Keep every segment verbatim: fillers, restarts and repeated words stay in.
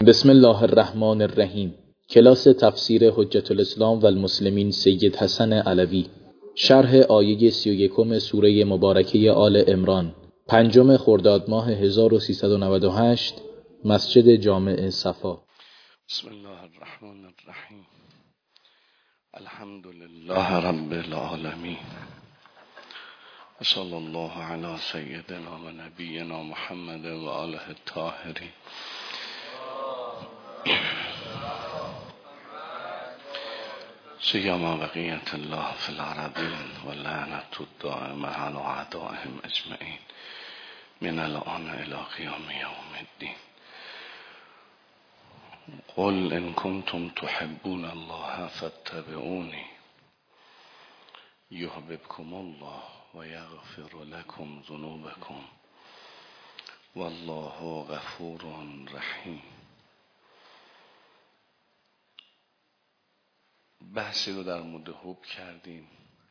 بسم الله الرحمن الرحیم. کلاس تفسیر حجت الاسلام و المسلمین سید حسن علوی. شرح آیه سی و یکم سوره مبارکه آل عمران. پنجم خرداد ماه هزار و سیصد و نود و هشت، مسجد جامع صفا. بسم الله الرحمن الرحیم. الحمد لله رب العالمین. صلی الله علی سیدنا و نبینا محمد و آله الطاهرین. سیما بقیت الله فی الارضین و لعنت الدائمه علی اعدائهم اجمعین من الان الی قیام یوم الدین. قل ان کنتم تحبون الله فاتبعونی یحببکم الله و یغفر لکم ذنوبکم والله غفور رحیم. بحثی رو در مورد حب کردیم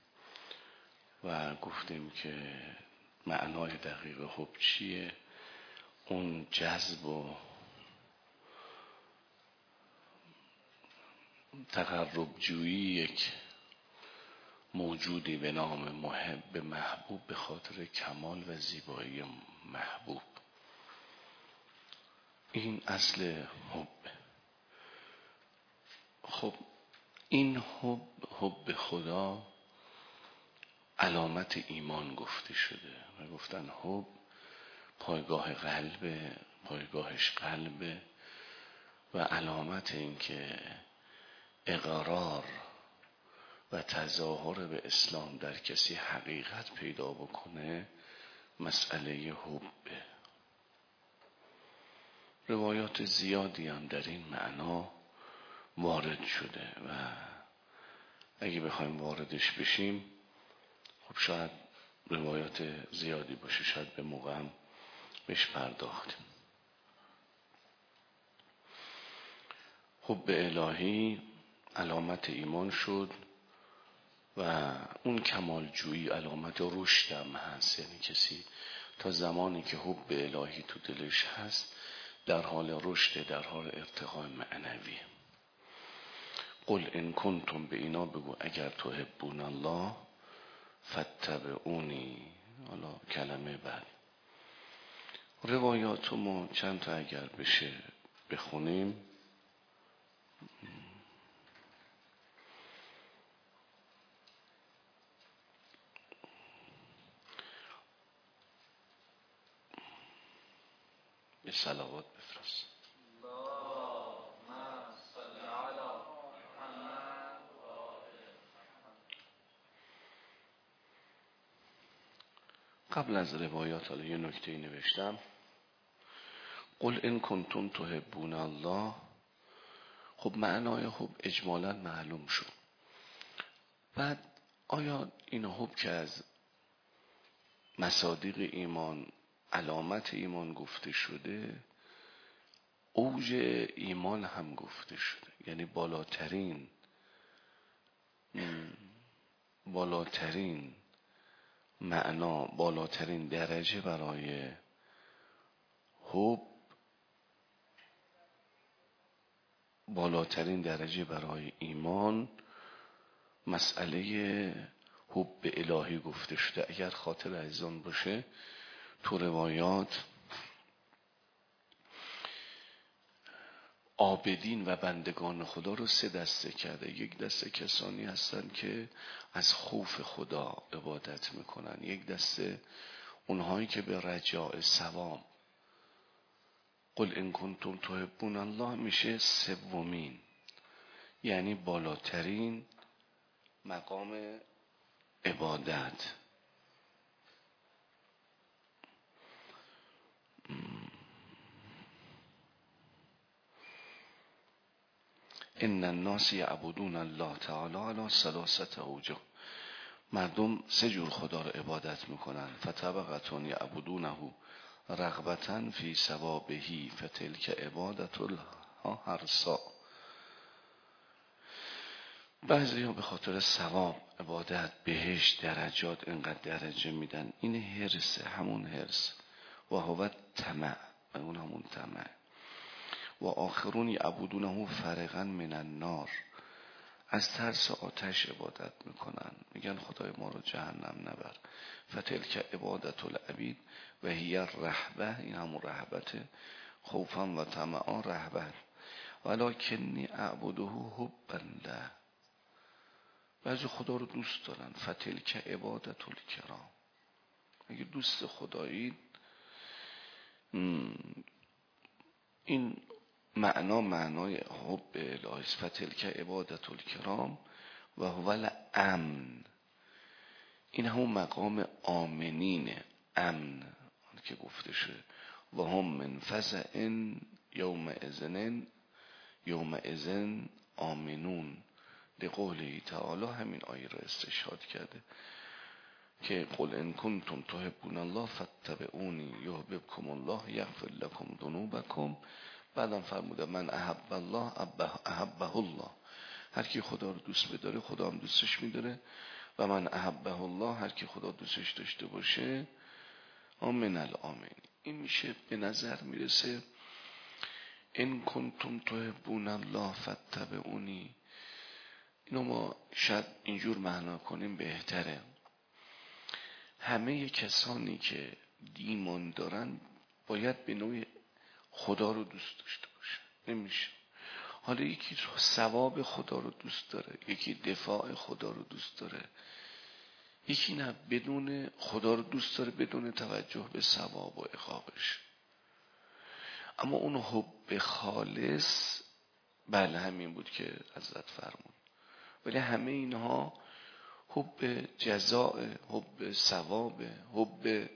و گفتیم که معنای دقیق حب چیه. اون جذب و تقرب جویی یک موجودی به نام محب محبوب به خاطر کمال و زیبایی محبوب. این اصل حب. خب این حب حب خدا علامت ایمان گفته شده و گفتن حب پایگاه قلبه، پایگاهش قلبه و علامت این که اقرار و تظاهر به اسلام در کسی حقیقت پیدا بکنه مسئله حبه. روایات زیادی هم در این معنا وارد شده و اگه بخوایم واردش بشیم خب شاید روایات زیادی باشه، شاید به موقع هم بهش پرداختیم. حب الهی علامت ایمان شد و اون کمالجویی علامت رشد هم هست. یعنی کسی تا زمانی که حب الهی تو دلش هست در حال رشد، در حال ارتقاء معنوی. قل ان کنتم، به اینا بگو اگر تحبون الله فاتبعونی. حالا کلمه بعد روایاتو ما چند تا اگر بشه بخونیم. به صلوات بفرست. قبل از روایات حالا یه نکته نوشتم. قل ان کنتم تحبون الله. خب معنای حب اجمالا معلوم شد. بعد آیا این حب که از مصادیق ایمان، علامت ایمان گفته شده، اوج ایمان هم گفته شده، یعنی بالاترین بالاترین معنا، بالاترین درجه برای حب، بالاترین درجه برای ایمان مسئله حب الهی گفته شده. اگر خاطر عزیزان باشه تو روایات عابدین و بندگان خدا رو سه دسته کرده. یک دسته کسانی هستن که از خوف خدا عبادت میکنن، یک دسته اونهایی که به رجاء ثواب. قل ان کنتم تحبون الله میشه سومین، یعنی بالاترین مقام عبادت. ان الناس یعبدون الله تعالی علی ثلاثه اوجه. مردم سه جور خدا رو عبادت میکنن. فطبقة یعبدونه رغبة فی ثوابه فتلک عبادة الحرثا. بعضی ها به خاطر ثواب، عبادت، بهشت، درجات اینقدر درجه میدن. این هرسه، همون هرس و هو طمع، اون همون طمع. و آخرون یعبدونه فرقا من النار، از ترس آتش عبادت میکنن، میگن خدای ما رو جهنم نبر. فتلک عبادت العبید و هی الرهبه، این همون رهبته، خوفا و طمعا رهبه، ولکنی اعبده حبا له، بعضی خدا رو دوست دارن. فتلک عبادت الکرام، اگه دوست خدایید، این معنا معنای حب الهی است. فتلک عبادت الکرام و هو الامن، این همون مقام آمنینه، امن که گفته شده. و هم من فزع یوم اذن یوم اذن آمنون، لقوله تعالی، همین آیه را استشهاد کرده که قل ان کنتم تحبون الله فاتبعونی یحببکم الله یغفر لکم ذنوبکم. بعدم فرموده من احب الله احبه الله، هر کی خدا رو دوست بداره خدا هم دوستش میداره. و من احبه الله، هر کی خدا دوستش داشته باشه آمن الامنین. این میشه به نظر میرسه ان کنتم تحبون الله فاتبعونی، اینو ما شاید اینجور معنا کنیم بهتره. همه کسانی که ایمان دارن باید به نوع خدا رو دوست داشته باشن، نمیشه. حالا یکی ثواب خدا رو دوست داره، یکی دفاع خدا رو دوست داره، یکی نه بدون خدا رو دوست داره بدون توجه به ثواب و عقابش. اما اون حب خالص بله همین بود که حضرت فرمود. ولی همه اینها حب جزاء، حب ثواب، حب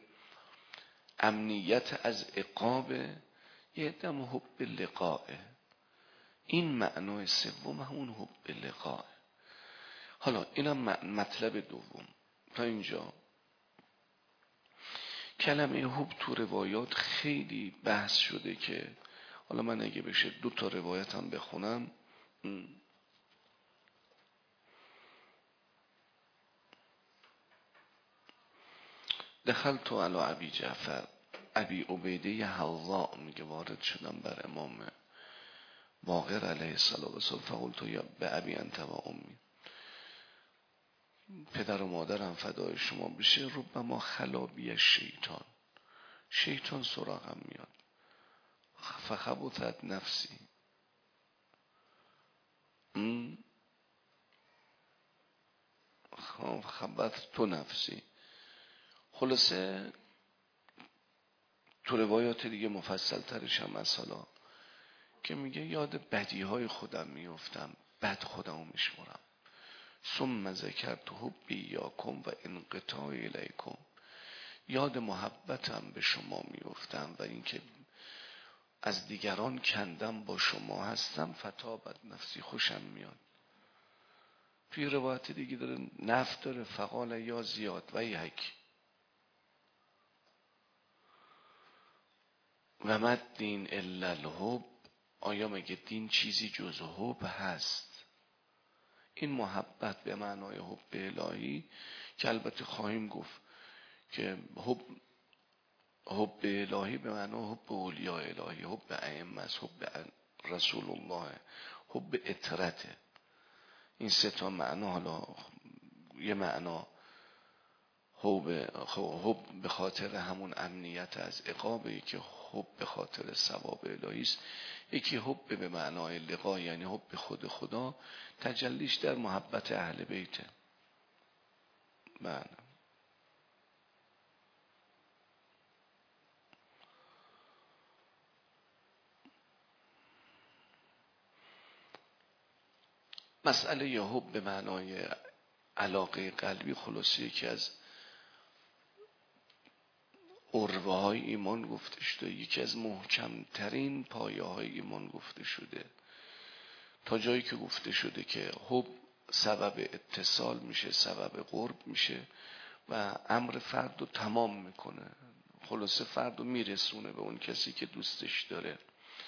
امنیت از عقاب، یه دم حب لقائه. این معنای سوم همون حب لقائه. حالا اینم مطلب دوم. تا اینجا کلمه حب تو روایات خیلی بحث شده که حالا من اگه بشه دو تا روایت هم بخونم. دخلت علی ابی جعفر ابی عبیده حظاء، میگه وارد شدم بر امام باقر علیه السلام فقلت یا به ابی انت و امی، پدر و مادرم فدای شما بشه. ربما خلابی شیطان، شیطان سراغم میاد. فخبثت نفسی، خبثت تو نفسی. خلاصه تو روایات دیگه مفصل ترش هم مثلا که میگه یاد بدی های خودم میفتم، بد خودمو میشمرم. ثم ذکرت حبی یاکم و انقطاع الیکم، یاد محبتم به شما میفتم و اینکه از دیگران کندم با شما هستم. فتابت نفسی، خوشم میاد. توی روایت دیگه داره نفت داره فقال یا زیاد و یک و مد دین الا الحب، آیا مگه دین چیزی جز حب هست؟ این محبت به معنای حب الهی که البته خواهیم گفت که حب حب الهی به معنای حب اولیاء الهی، حب ائمه، حب رسول الله، حب اطرته. این سه تا معنا. حالا یه معنا حب حب به خاطر همون امنیت از عقابه، که حب به خاطر ثواب الهی است. یکی حب به معنای لقا، یعنی حب خود خدا، تجلیش در محبت اهل بیته. معنی مسئله یا حب به معنای علاقه قلبی خلاصی که از عروه های ایمان گفته شده، یکی از محکمترین پایه های ایمان گفته شده، تا جایی که گفته شده که حب سبب اتصال میشه، سبب قرب میشه و امر فرد رو تمام میکنه. خلاصه فرد رو میرسونه به اون کسی که دوستش داره.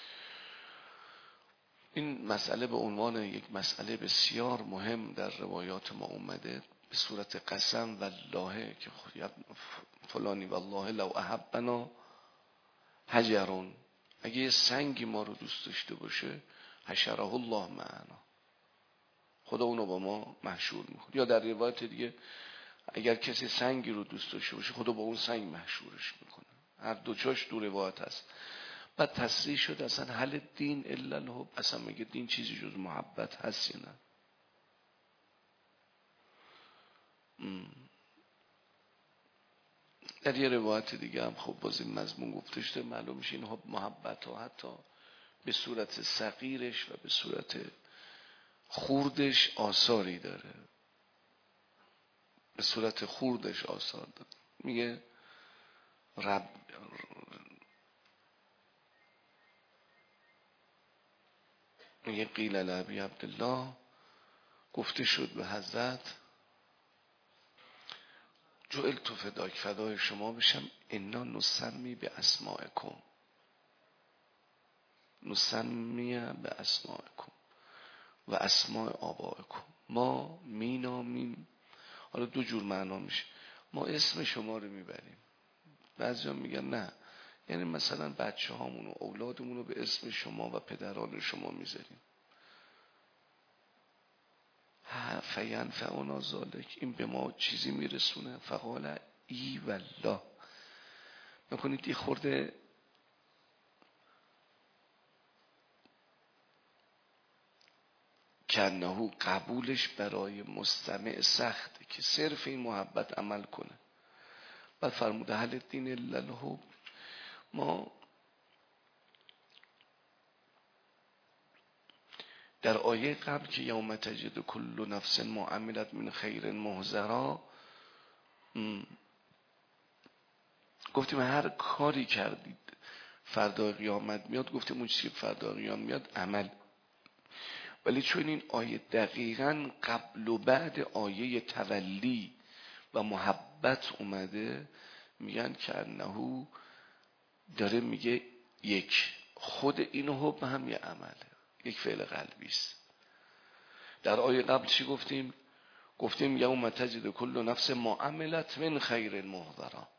این مسئله به عنوان یک مسئله بسیار مهم در روایات ما اومده به صورت قسم والله، که فلانی والله لو احبنا هجرون، اگه یه سنگی ما رو دوست داشته باشه حشره الله معنا، خدا اونو با ما محشور میکنه. یا در روایت دیگه اگر کسی سنگی رو دوست داشته باشه خدا با اون سنگ محشورش میکنه. هر دو جاش دو روایت هست. بعد تصریح شد اصلا هل دین الا الحب، اصلا میگه دین چیزی جز محبت هست یا نه. در یه روایت دیگه هم خب باز این مضمون گفته شده، معلوم میشه این محبت ها حتی به صورت صغیرش و به صورت خوردش آثاری داره، به صورت خوردش آثار داره. میگه رب میگه قیل لابی عبدالله، گفته شد به حضرت جعلت فداک، فدای شما بشم، انا نسمی به اسمائکم، نسمی به اسمائکم و اسماء آبائکم، ما مینامیم. حالا دو جور معنا میشه، ما اسم شما رو میبریم، بعضی هم میگن نه، یعنی مثلا بچه هامون و اولادمون رو به اسم شما و پدران شما میذاریم. فینفعنا ذالک، این به ما چیزی میرسونه. فقال ای والله، میکنید یه خورده کنهو قبولش برای مستمع سخته که صرف این محبت عمل کنه. بعد فرموده هل دین الا الحب، ما در آیه قبل که یوم تجد کل نفس ما عملت من خیر محضرا، گفتیم هر کاری کردید فردا قیامت میاد، گفتیم اون چیزی فردا قیامت میاد عمل. ولی چون این آیه دقیقاً قبل و بعد آیه تولی و محبت اومده، میگن که انهو داره میگه یک خود این حب هم یه عمله، یک فعل قلبی است. در آیه قبل چی گفتیم؟ گفتیم یوم تجد کل نفس ما عملت من خیر محضرا،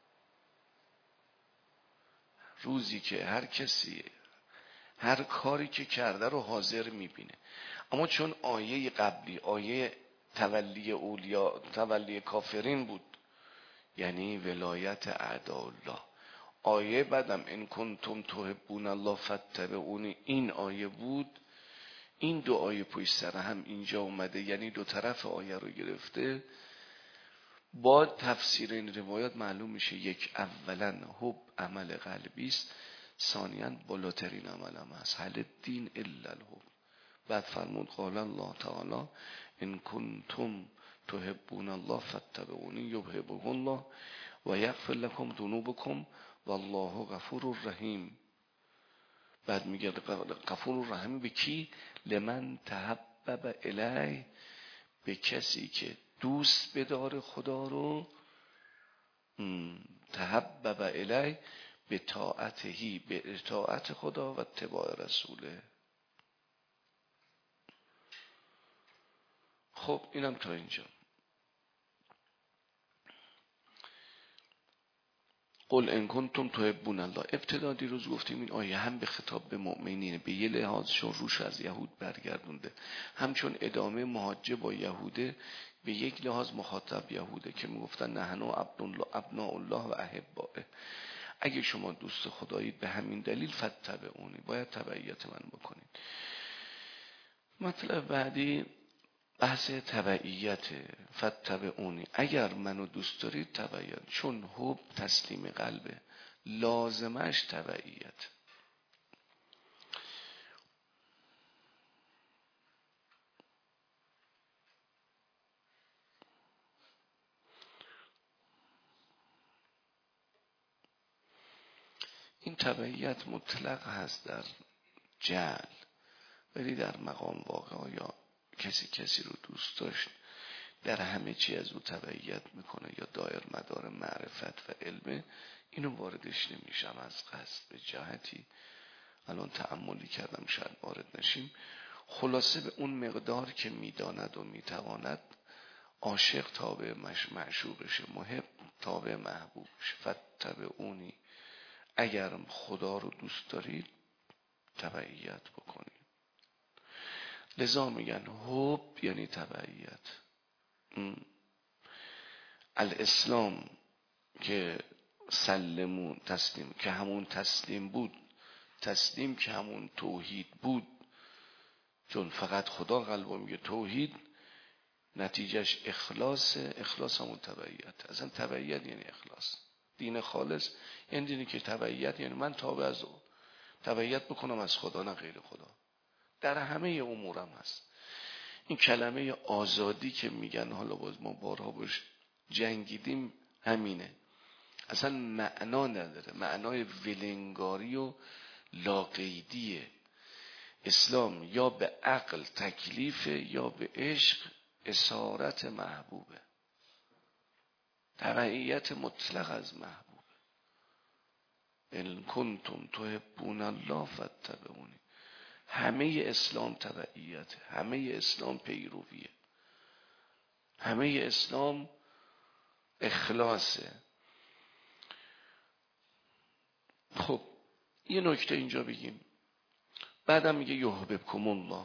روزی که هر کسی هر کاری که کرده رو حاضر میبینه. اما چون آیه قبلی آیه تولی اولیا تولی کافرین بود، یعنی ولایت اعداء الله، آیه بعدم ان کنتم تحبون الله فاتبعونی، این آیه بود. این دو آیه پشت سر هم اینجا اومده، یعنی دو طرف آیه رو گرفته. با تفسیر این روایات معلوم میشه یک، اولا حب عمل قلبی است، ثانیاً بالاترین عمل هم هست، هل دین الا الحب. بعد فرمود قال الله تعالی ان کنتم تحبون الله فاتبعونی یحببکم الله و یغفر لكم ذنوبکم والله غفور رحیم. بعد میگه غفور رحیم به کی؟ لمن تحبب الیه، به کسی که دوست بداره خدا رو، تحبب الیه به طاعتهی، به اطاعت خدا و اتباع رسوله. خب اینم تا اینجا. قل ان کنتم تحبون الله، ابتدا دیروز گفتیم این آیه هم به خطاب به مؤمنین به یه لحاظ چون روش از یهود برگردونده، همچون ادامه محاجه با یهوده به یک لحاظ مخاطب یهوده که میگفتن نحنو ابناء الله و احبائه، اگه شما دوست خدایید به همین دلیل فتبعونی، باید تبعیت من بکنید. مطلب بعدی بحث تبعیت، فتبعونی، اگر منو دوست دارید تبعیت، چون حب تسلیم قلبه، لازمش تبعیت. این تبعیت مطلق هست در جعل، ولی در مقام واقع یا کسی کسی رو دوست داشت در همه چی از او تبعیت میکنه یا دایر مدار معرفت و علمه، اینو واردش نمیشم از قصد به جهتی الان تأملی کردم شاید وارد نشیم. خلاصه به اون مقدار که میداند و میتواند عاشق تابع معشوقشه، محب تابع محبوبش. فتبعونی، اگر خدا رو دوست دارید تبعیت بکنیم. لذا میگن حب یعنی تبعیت. الاسلام که سلمون تسلیم، که همون تسلیم بود، تسلیم که همون توحید بود، چون فقط خدا قلبو میگه توحید، نتیجهش اخلاص. اخلاص همون تبعیت. اصلا تبعیت یعنی اخلاص. دین خالص یعنی دینی که تبعیت یعنی من تابع از او تبعیت بکنم از خدا نه غیر خدا. در همه امورم هست. این کلمه آزادی که میگن، حالا باز ما بارها باش جنگیدیم، همینه. اصلا معنا نداره، معنای ولنگاری و لاقیدیه. اسلام یا به عقل تکلیفه یا به عشق اسارت محبوبه، تبعیت مطلق از محبوبه. ان کنتم تحبون الله فاتبعونی. همه اسلام تبعیت، همه اسلام پیرویه، همه اسلام اخلاصه. خب یه نکته اینجا بگیم. بعدم میگه یحببکم الله،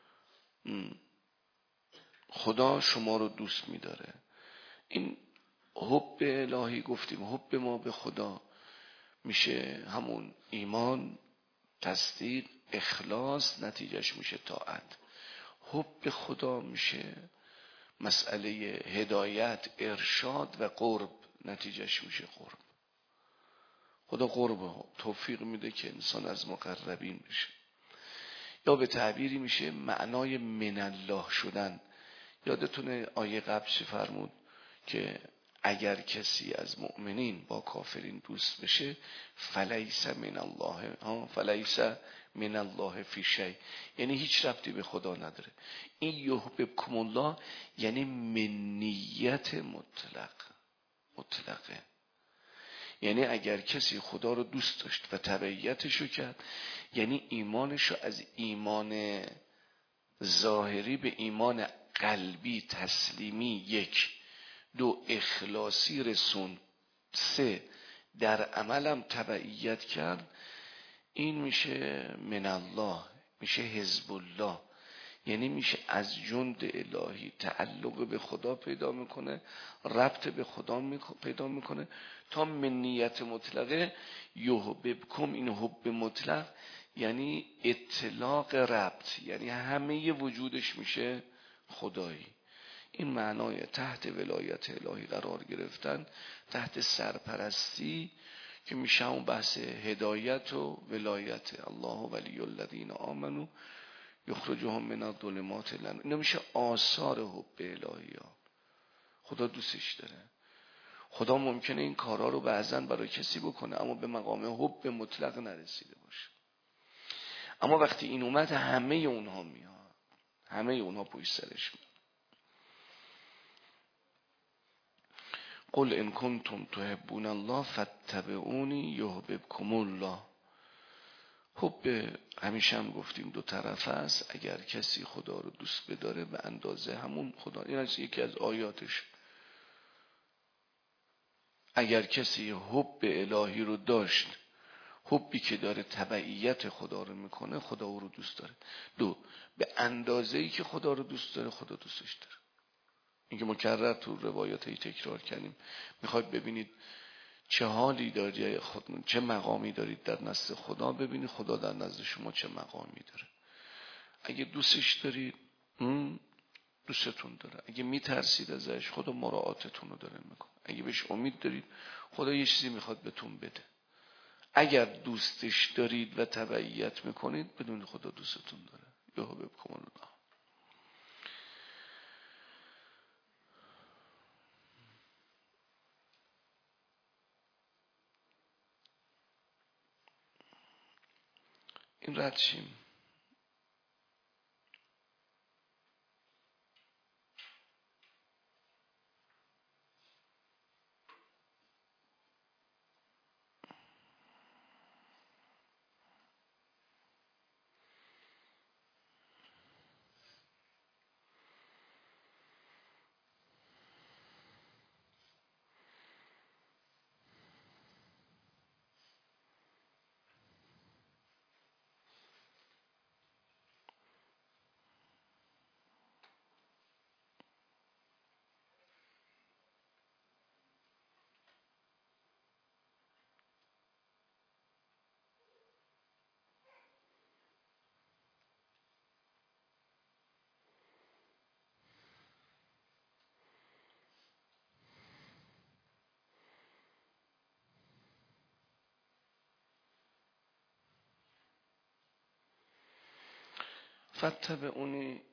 خدا شما رو دوست میداره. این حب الهی گفتیم، حب ما به خدا میشه همون ایمان، تصدیق، اخلاص، نتیجهش میشه طاعت. حب خدا میشه مسئله هدایت، ارشاد و قرب، نتیجهش میشه قرب. خدا قرب توفیق میده که انسان از مقربین بشه. یا به تعبیری میشه معنای من الله شدن. یادتونه آیه قبل چی فرمود که اگر کسی از مؤمنین با کافرین دوست بشه فلیس من الله، ها فلیس من الله فی شیء، یعنی هیچ ربطی به خدا نداره. این یحببکم الله یعنی منیت مطلق، مطلقه. یعنی اگر کسی خدا رو دوست داشت و تبعیتشو کرد، یعنی ایمانشو از ایمان ظاهری به ایمان قلبی تسلیمی، یک. دو، اخلاصی رسوند. سه، در عملم تبعیت کرد. این میشه من الله، میشه حزب الله. یعنی میشه از جند الهی، تعلق به خدا پیدا میکنه، ربط به خدا پیدا میکنه تا منیت مطلقه. یحببکم، این حب مطلق یعنی اطلاق ربط، یعنی همه وجودش میشه خدایی. این معنای تحت ولایت الهی قرار گرفتن، تحت سرپرستی که میشه اون بحث هدایت و ولایت. الله ولی الذین آمنوا یخرجهم من الظلمات الی النور. اینا میشه آثار حب الهی ها. خدا دوستش داره. خدا ممکنه این کارا رو بعضن برای کسی بکنه اما به مقام حب مطلق نرسیده باشه. اما وقتی این اومد همه اونها میاد، همه اونها پشت سرش میاد. قل ان کنتم تحبون الله فاتبعونی یحببکم الله. حب همیشه هم گفتیم دو طرفه است. اگر کسی خدا رو دوست بداره به اندازه همون خدا، این از یکی از آیاتش. اگر کسی حب الهی رو داشت، حبی که داره تبعیت خدا رو میکنه، خدا او رو دوست داره. دو، به اندازه‌ای که خدا رو دوست داره خدا دوستش داره. این که مکرر تو روایاتی تکرار کردیم. میخواید ببینید چه حالی دارید، خود چه مقامی دارید در نزد خدا، ببینید خدا در نزد شما چه مقامی داره. اگه دوستش دارید دوستتون داره. اگه میترسید ازش خدا مراعاتتون رو داره میکنه. اگه بهش امید دارید خدا یه چیزی میخواد بهتون بده. اگر دوستش دارید و تبعیت میکنید بدون خدا دوستتون داره. یحببکم الله. این رد شیم. فتبعونی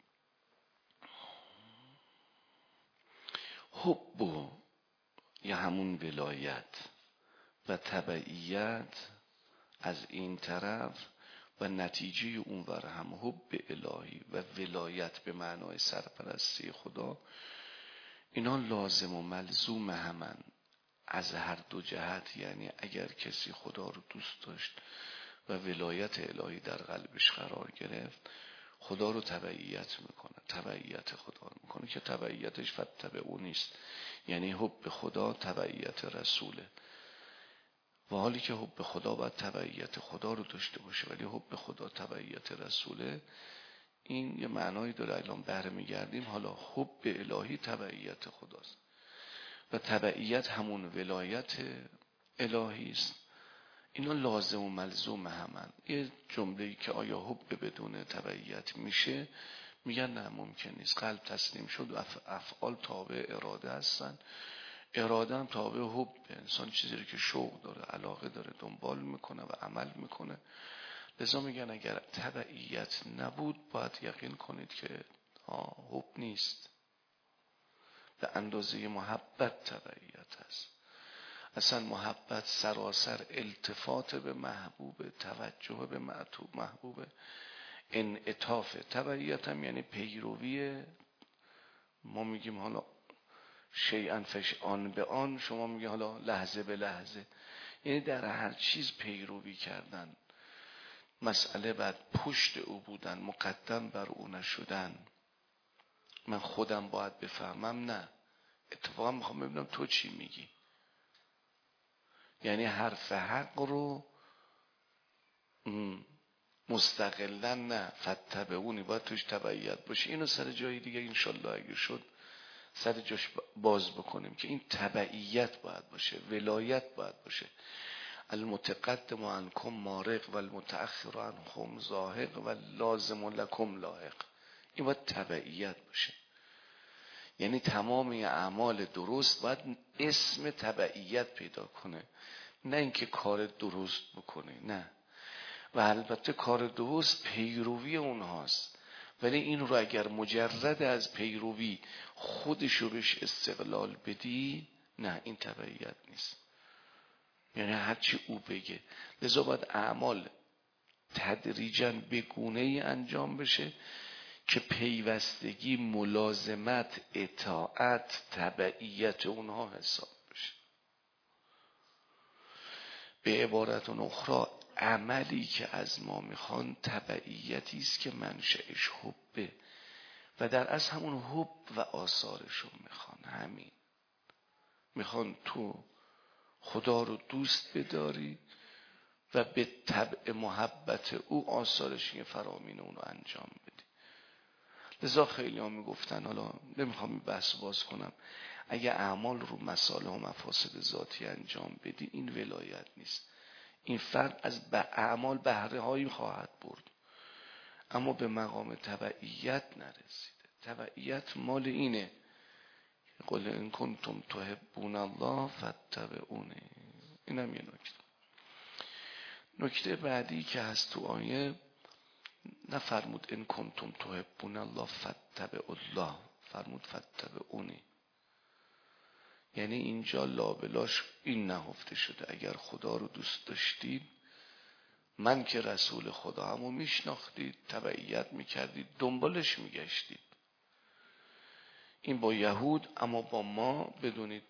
حب و یا همون ولایت و تبعیت از این طرف و نتیجه اونور هم حب الهی و ولایت به معنای سرپرستی خدا، اینا لازم و ملزوم همن از هر دو جهت. یعنی اگر کسی خدا رو دوست داشت و ولایت الهی در قلبش قرار گرفت، خدا رو تبعیت میکنه، تبعیت خدا رو میکنه که تبعیتش فتبعو نیست، یعنی حب خدا تبعیت رسوله. و حالی که حب خدا باید تبعیت خدا رو داشته باشه، ولی حب خدا تبعیت رسوله، این یه معنایی داره. الان برمیگردیم، حالا حب الهی تبعیت خداست و تبعیت همون ولایت الهی است. اینا لازم و ملزوم همن. یه جمله‌ای که آیا حب بدون تبعیت میشه؟ میگن نه، ممکن نیست. قلب تسلیم شد و افعال تابع اراده هستن، اراده هم تابع حب. انسان چیزی رو که شوق داره، علاقه داره، دنبال میکنه و عمل میکنه. لذا میگن اگر تبعیت نبود، باید یقین کنید که حب نیست. به اندازه محبت تبعیت هست. اصلا محبت سراسر التفات به محبوب، توجه به معطوب محبوب، انعطاف. تبعیت هم یعنی پیروی. ما میگیم حالا شیئا فش آن به آن، شما میگی حالا لحظه به لحظه، یعنی در هر چیز پیروی کردن. مسئله بعد پشت او بودن، مقدم بر او نشدن. من خودم باید بفهمم؟ نه، اتفاقا میخوام ببینم تو چی میگی. یعنی حرف حق رو مستقلا نه، فتبعونی باید توش تبعیت باشه. اینو سر جای دیگه انشالله اگه شد سر جاش باز بکنیم که این تبعیت باید باشه، ولایت باید باشه. المتقدم عنکم مارق و المتأخر عنکم زاهق و لازم لکم لاحق. این باید تبعیت باشه. یعنی تمام اعمال درست باید اسم تبعیت پیدا کنه، نه اینکه کار درست بکنه، نه. و البته کار درست پیروی اونهاست، ولی این رو اگر مجرد از پیروی خودشو بهش استقلال بدی، نه، این تبعیت نیست. یعنی هرچی او بگه. لذا باید اعمال تدریجاً به گونه‌ای انجام بشه که پیوستگی، ملازمت، اطاعت، تبعیت اونها حساب بشه. به عبارت اخرى، عملی که از ما میخوان تبعیتی است که منشأش حبه و در اصل همون حب و آثارشون میخوان. همین میخوان تو خدا رو دوست بداری و به طبع محبت او آثارش که فرامین اون رو انجام بدی. لذا خیلی ها میگفتن، حالا نمیخوام بحث باز کنم، اگه اعمال رو مصالح و مفاسد ذاتی انجام بدی، این ولایت نیست. این فرد از به اعمال بهره هایی خواهد برد، اما به مقام تبعیت نرسیده. تبعیت مال اینه، قل ان کنتم تحبون الله فاتبعونی. اینم یه نکته. نکته بعدی که هست تو آیه، نفرمود ان کنتم تحبون الله فاتبعوا الله، فرمود فاتبعونی. یعنی اینجا لابلاش این نهفته شده اگر خدا رو دوست داشتید، من که رسول خدا همو میشناختید، تبعیت میکردید، دنبالش میگشتید. این با یهود. اما با ما بدونید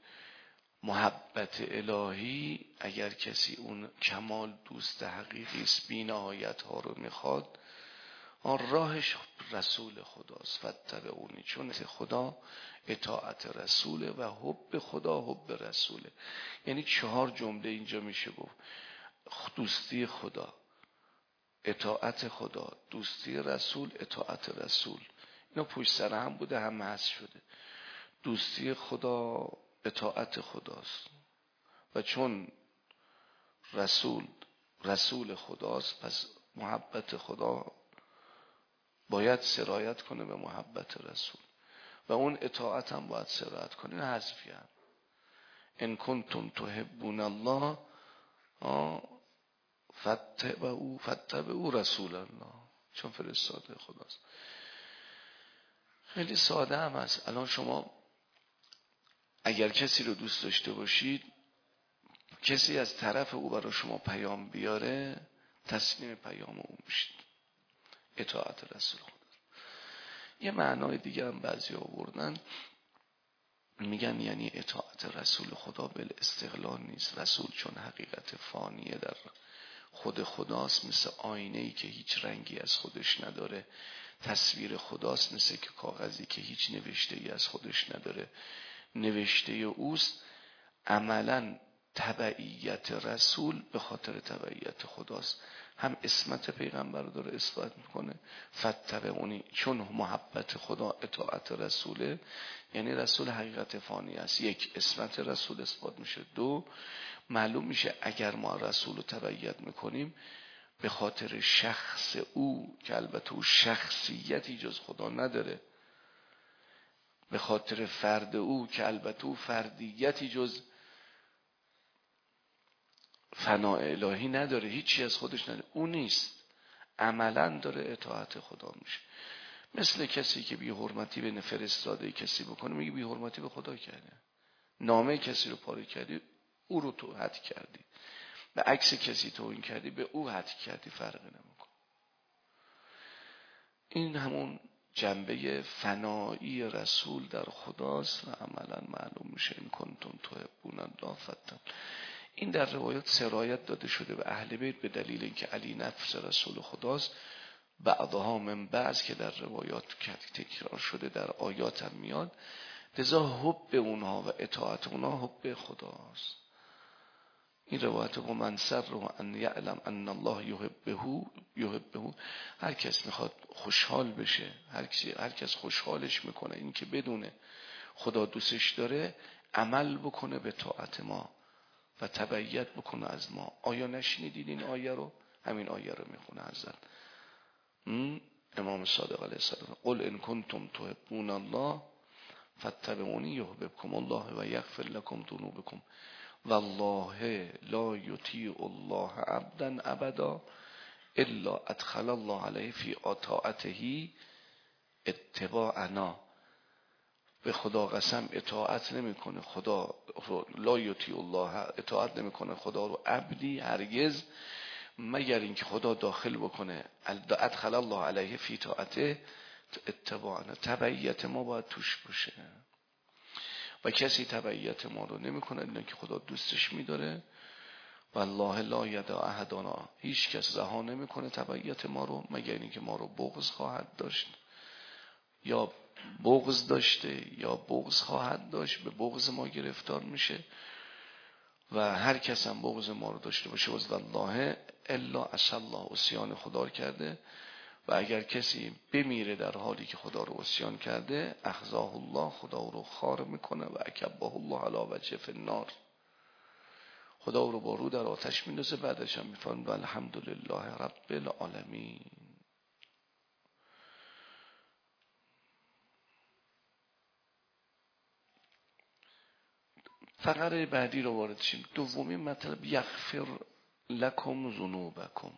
محبت الهی، اگر کسی اون کمال دوست حقیقی است، بی نهایت ها رو میخواد، آن راهش رسول خداست. فتبعونی، چون خدا اطاعت رسوله و حب خدا حب رسوله. یعنی چهار جمله اینجا میشه گفت: دوستی خدا، اطاعت خدا، دوستی رسول، اطاعت رسول. اینا پشت سر هم بوده، هم حذف شده. دوستی خدا اطاعت خداست و چون رسول رسول خداست، پس محبت خدا باید سرایت کنه به محبت رسول و اون اطاعت هم باید سرایت کنه. این حذفی هم ان کنتم تحبون الله فتبعوا فتبعوا رسول الله. چون فرستاده خداست. خیلی ساده هم هست. الان شما اگر کسی رو دوست داشته باشید، کسی از طرف او برای شما پیام بیاره، تسلیم پیام او میشید. اطاعت رسول خدا. یه معنای دیگه هم بعضی آوردن، میگن یعنی اطاعت رسول خدا بل استقلال نیست. رسول چون حقیقت فانیه، در خود خداست، مثل آینه ای که هیچ رنگی از خودش نداره. تصویر خداست، مثل که کاغذی که هیچ نوشته ای از خودش نداره، نوشته اوست. عملا تبعیت رسول به خاطر تبعیت خداست. هم اسمت پیغمبر رو داره اثبات میکنه، فتبعونی، چون محبت خدا اطاعت رسوله، یعنی رسول حقیقت فانی است. یک، اسمت رسول اثبات میشه. دو، معلوم میشه اگر ما رسول رو تبعیت میکنیم به خاطر شخص او، که البته او شخصیتی جز خدا نداره، به خاطر فرد او که البته او فردیتی جز فناء الهی نداره، هیچی از خودش نداره، او نیست، عملا داره اطاعت خدا میشه. مثل کسی که بی حرمتی به فرستاده کسی بکنه، میگه بی حرمتی به خدا کرده. نامه کسی رو پاره کردی، او رو تو حد کردی. به عکس کسی توهین کردی، به او حد کردی، فرقی نمیکنه. این همون جنبه فنایی رسول در خداست و عملا معلوم میشه این کنتم تحبون الله فتن. این در روایات سرایت داده شده به اهل بیت به دلیل اینکه علی نفس رسول خداست. بعضها من بعض که در روایات تکرار شده در آیات هم میاد. لذا حب اونها و اطاعت اونها حب خداست. این روایت و من سر رو ان یعلم ان الله یحبه یحبه، هر کس میخواد خوشحال بشه، هر کسی هر کس خوشحالش میکنه این که بدونه خدا دوستش داره، عمل بکنه به طاعت ما و تبعیت بکنه از ما. آیا نشنیدید این آیه رو؟ همین آیه رو میخونه حضرت امام صادق علیه السلام. قل ان کنتم تحبون الله فاتبعونی یحببکم الله و یغفر لكم ذنوبکم والله لا یطیع الله عبدا ابدا الا ادخل الله علیه فی طاعته اتباعنا. به خدا قسم اطاعت نمیکنه خدا رو، لا یطیع الله، اطاعت نمیکنه خدا رو عبدی هرگز مگر اینکه خدا داخل بکنه ادخل الله علیه فی طاعته اتباعنا، تبعیت ما باید توش باشه. و کسی تبعیت ما رو نمیکنه الا که خدا دوستش میداره. والله لا یدع احدنا، هیچ کس رها نمیکنه تبعیت ما رو مگر اینکه ما رو بغض خواهد داشت، یا بغض داشته یا بغض خواهد داشت، به بغض ما گرفتار میشه. و هر کس هم بغض ما رو داشته باشه وز والله الا عصى الله، عصیان خدا کرده. و اگر کسی بمیره در حالی که خدا رو عصیان کرده، اخزاه الله، خدا رو خار میکنه و اکبه الله علی وجه فی النار، خدا رو با رو در آتش میندازه. بعدش هم میفرماید الحمدلله رب العالمین. فقره بعدی رو وارد شیم. دومی مطلب یغفر لکم ذنوبکم.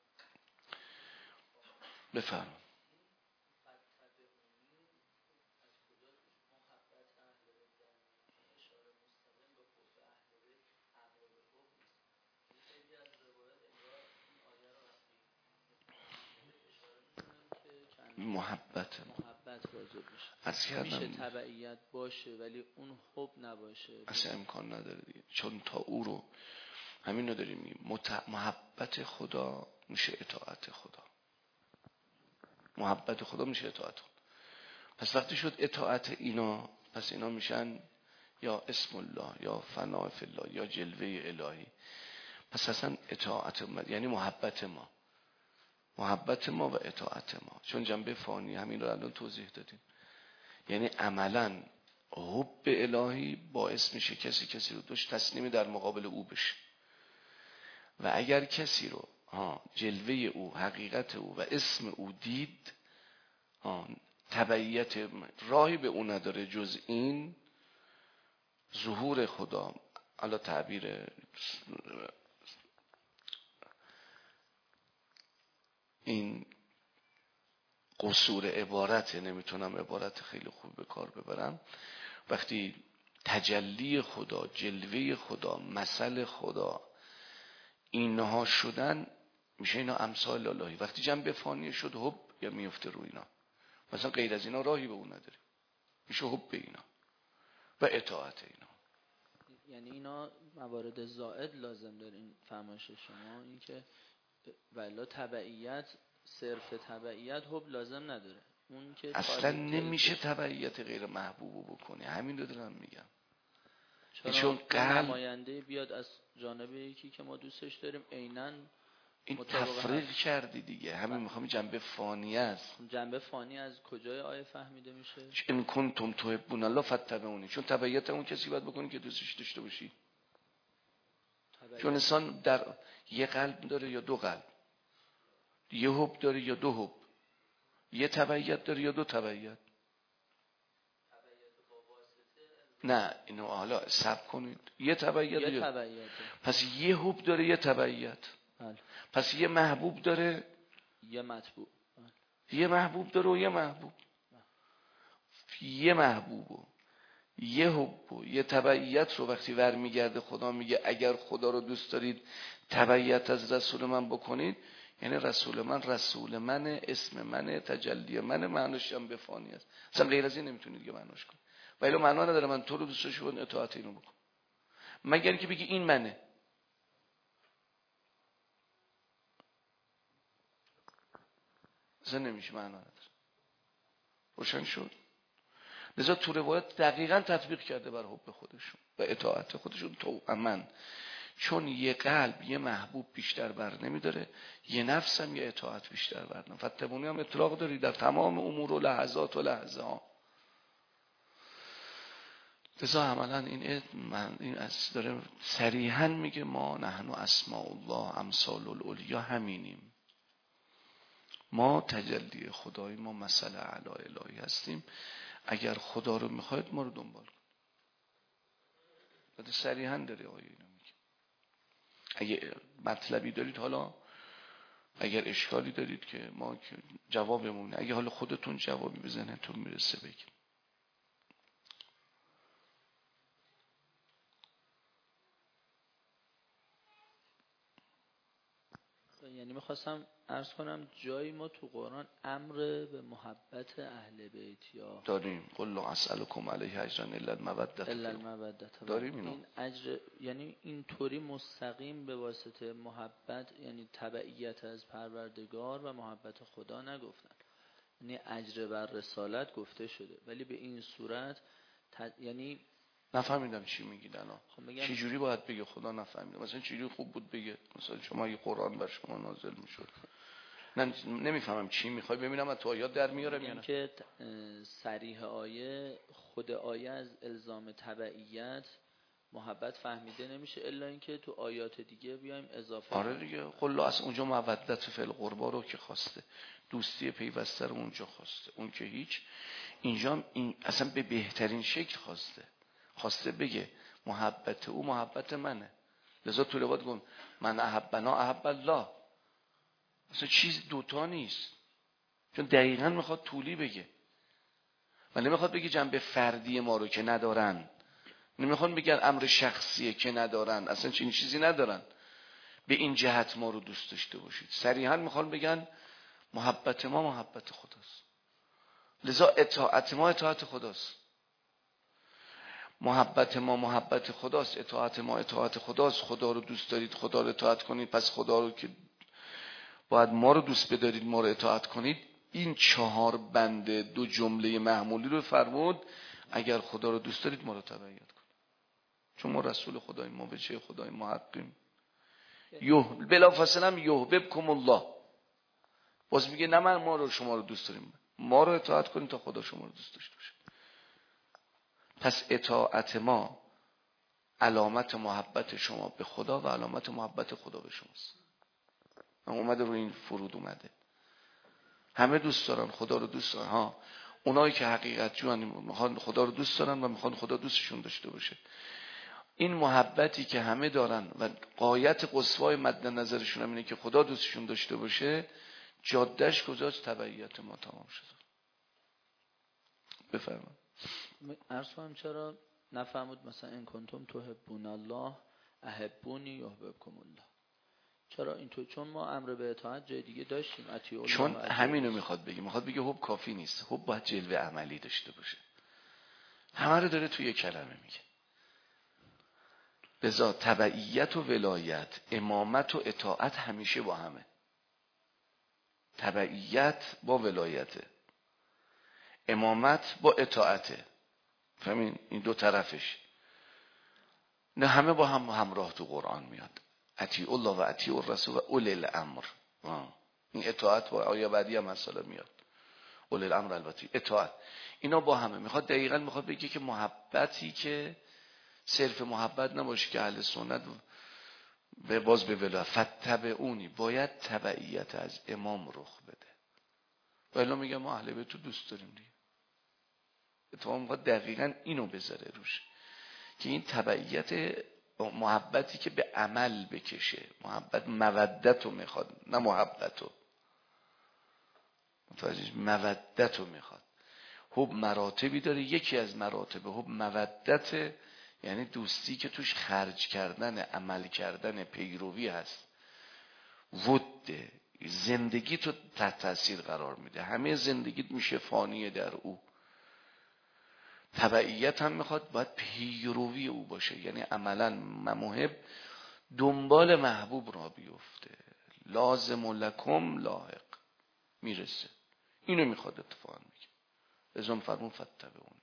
بفرم. محبت محبت واجب میشه. از کردم میشه تبعیت باشه ولی اون حب نباشه، اصلا امکان نداره دیگه. چون تا او رو همین رو داریم میگیم مت... محبت خدا میشه اطاعت خدا، محبت خدا میشه اطاعت خدا. پس وقتی شد اطاعت اینا، پس اینا میشن یا اسم الله یا فنا فی الله یا جلوه الهی. پس اصلا اطاعت یعنی محبت ما، محبت ما و اطاعت ما، چون جنبه فانی همین رو الان توضیح دادیم. یعنی عملا حب الهی باعث میشه کسی کسی رو داشت تسلیم در مقابل او بشه. و اگر کسی رو ها جلوه او، حقیقت او و اسم او دید، ها تبعیت راهی به او نداره جز این ظهور خدا. حالا تعبیر این قصور عبارته، نمیتونم عبارت خیلی خوب به کار ببرم. وقتی تجلی خدا، جلوه خدا، مثل خدا اینها شدن، میشه اینا امثال الهی. وقتی جنبه فانی شد حب یا میفته رو اینا، مثلا غیر از اینا راهی به اون نداره، میشه حب به اینا و اطاعت اینا. یعنی اینا موارد زائد لازم داره این فرمایش شما، این که والا تبعیت، صرف تبعیت حب لازم نداره. اون که اصلا نمیشه تبعیت غیر محبوب بکنی، همین رو دارم میگم. چون قلب نماینده بیاد از جانب یکی که ما دوستش داریم عیناً این تفریق کردی دیگه. همین میخوام جنبه فانی است. جنبه فانی از کجای آیه فهمیده میشه؟ ان کنتم تحبون الله فاتبعونی. چون تبعیت اون کسی باید بکنی که دوستش داشته باشی. چون انسان در یه قلب داره یا دو قلب، یه حب داره یا دو حب، یه تبعیت داره یا دو تبعیت. نه اینو حالا صبر کنید. یه تبعیت یه یا تبعیت. پس یه حب داره یه تبعیت. بله. پس یه محبوب داره یه مطبوع. بله. یه محبوب داره و یه محبوب. بله. یه محبوب و یه حب و یه تبعیت رو وقتی ور میگرده خدا میگه اگر خدا رو دوست دارید تبعیت از رسول من بکنید، یعنی رسول من رسول منه، اسم منه، تجلی منه، معناش هم به فانی است. اصلا غیر از این نمیتونید که معناش کنید. ولی معنا نداره من تو رو دوست داشتم اطاعت اینو بکن، مگر اینکه بگی این منه. اصلا نمیشه، معنا نداره. روشن شد؟ لذا تو روایت دقیقاً تطبیق کرده بر حب خودشون و اطاعت خودشون تو امن. چون یه قلب یه محبوب بیشتر بر نمیداره، یه نفس هم یه اطاعت بیشتر بر نمیداره. فتبونی هم اطلاق داری در تمام امور و لحظات و لحظه ها. لذا عملا این من این از داره صریحاً میگه ما نحن اسماء الله امثال الالیا، همینیم ما، تجلی خدای ما، مثل اعلی الهی هستیم. اگر خدا رو میخواید ما رو دنبال کن. بعد صریحاً داره آیه اینو میگه. اگه مطلبی دارید، حالا اگر اشکالی دارید که ما جوابمونه، اگه حالا خودتون جوابی به ذهنتون میرسه بگید. یعنی میخواستم عرض کنم جایی ما تو قرآن امر به محبت اهل بیت یا داریم. قل لا اسألکم علیه اجرا الا المودة الا المودة داریم اینو. این اجر یعنی اینطوری مستقیم به واسطه محبت، یعنی تبعیت از پروردگار و محبت خدا نگفتن، یعنی اجر بر رسالت گفته شده، ولی به این صورت ت... یعنی نفهمیدم چی میگید الان. خب چه جوری باید بگه خدا؟ نفهمیدم. مثلا چه جوری خوب بود بگه مثلا شما یه قرآن بر شما نازل میشد. من نمیفهمم چی میخوای، ببینم از تو آیات در میارم یا نه. که صریح آیه، خود آیه از الزام تبعیت محبت فهمیده نمیشه الا اینکه تو آیات دیگه بیایم اضافه. آره دیگه. قل از اونجا مودت فی القربا رو که خواسته، دوستی پیوسته رو اونجا خواسته، اون که هیچ. اینجا این اصلا به بهترین شکل خواسته خواسته بگه محبت او محبت منه. لذا تو روایت گفت من احبنا احب الله. اصلا چیز دوتا نیست، چون دقیقاً میخواد طولی بگه و نمیخواد بگه جنبه فردی ما رو که ندارن، نمیخوان بگن امر شخصیه که ندارن، اصلا چنین چیزی ندارن به این جهت ما رو دوست داشته باشید. صریحاً میخوان بگن محبت ما محبت خداست، لذا اطاعت ما اطاعت خداست. محبت ما محبت خداست، اطاعت ما اطاعت خداست. خدا رو دوست دارید خدا رو اطاعت کنید، پس خدا رو که باید ما رو دوست بدارید ما رو اطاعت کنید. این چهار بند دو جمله محمولی رو فرمود اگر خدا رو دوست دارید ما رو تبعیت کنید، چون ما رسول خداییم، ما به چه خدای محقیم. یه بلافاصله هم یحببکم الله، باز میگه نه من ما رو شما رو دوست داریم، ما رو اطاعت کنید تا خدا شما رو دوست داشته باشه. پس اطاعت ما علامت محبت شما به خدا و علامت محبت خدا به شماست. اومده رو این فرود اومده. همه دوست دارن خدا رو دوست دارن ها، اونایی که حقیقت جوان میخوان خدا رو دوست دارن و میخوان خدا دوستشون داشته باشه. این محبتی که همه دارن و غایت قصوای مد نظرشون هم اینه که خدا دوستشون داشته باشه، جادهش کجاست؟ تبعیت ما تمام شد. بفرمایید. عرض کنم چرا نفهمود مثلا ان کنتم تحبون الله احبونی یحببکم الله؟ چرا اینطور؟ چون ما امر به اطاعت جای دیگه داشتیم، اطیعوا الله. چون همینو میخواد بگه، میخواد بگه حب کافی نیست، حب باید جلوه عملی داشته باشه. همه رو داره توی یک کلمه میگه. لذا تبعیت و ولایت، امامت و اطاعت همیشه با همه. تبعیت با ولایته، امامت با اطاعته. فهمین؟ این دو طرفش نه همه با هم همراه تو قرآن میاد. اطیعوا الله و اطیعوا الرسول و اولی الامر. این اطاعت با آیه بعدی هم مثلا میاد. اولی الامر البته اطاعت. اینا با همه میخواد، دقیقاً میخواد بگه که محبتی که صرف محبت نباشه که اهل سنت به باز به ولایت فتبعونی، باید تبعیت از امام رخ بده. ولی میگم ما اهل بیت رو دوست داریم دیگه. اتفاقا میخواد دقیقاً اینو بذاره روش که این تبعیت محبتی که به عمل بکشه. محبت مودت رو میخواد، نه محبت رو. متوجه؟ مودت رو میخواد. حب مراتبی داره، یکی از مراتب حب مودت، یعنی دوستی که توش خرج کردن، عمل کردن، پیروی هست. وده زندگی تو تحت تاثیر قرار میده، همه زندگیت میشه فانیه در او. تبعیت هم میخواد باید پیروی او باشه، یعنی عملا محب دنبال محبوب را بیفته. لازم لکم لاحق، میرسه. اینو میخواد اتفاقا میگه. ازم فرمون فتبعون.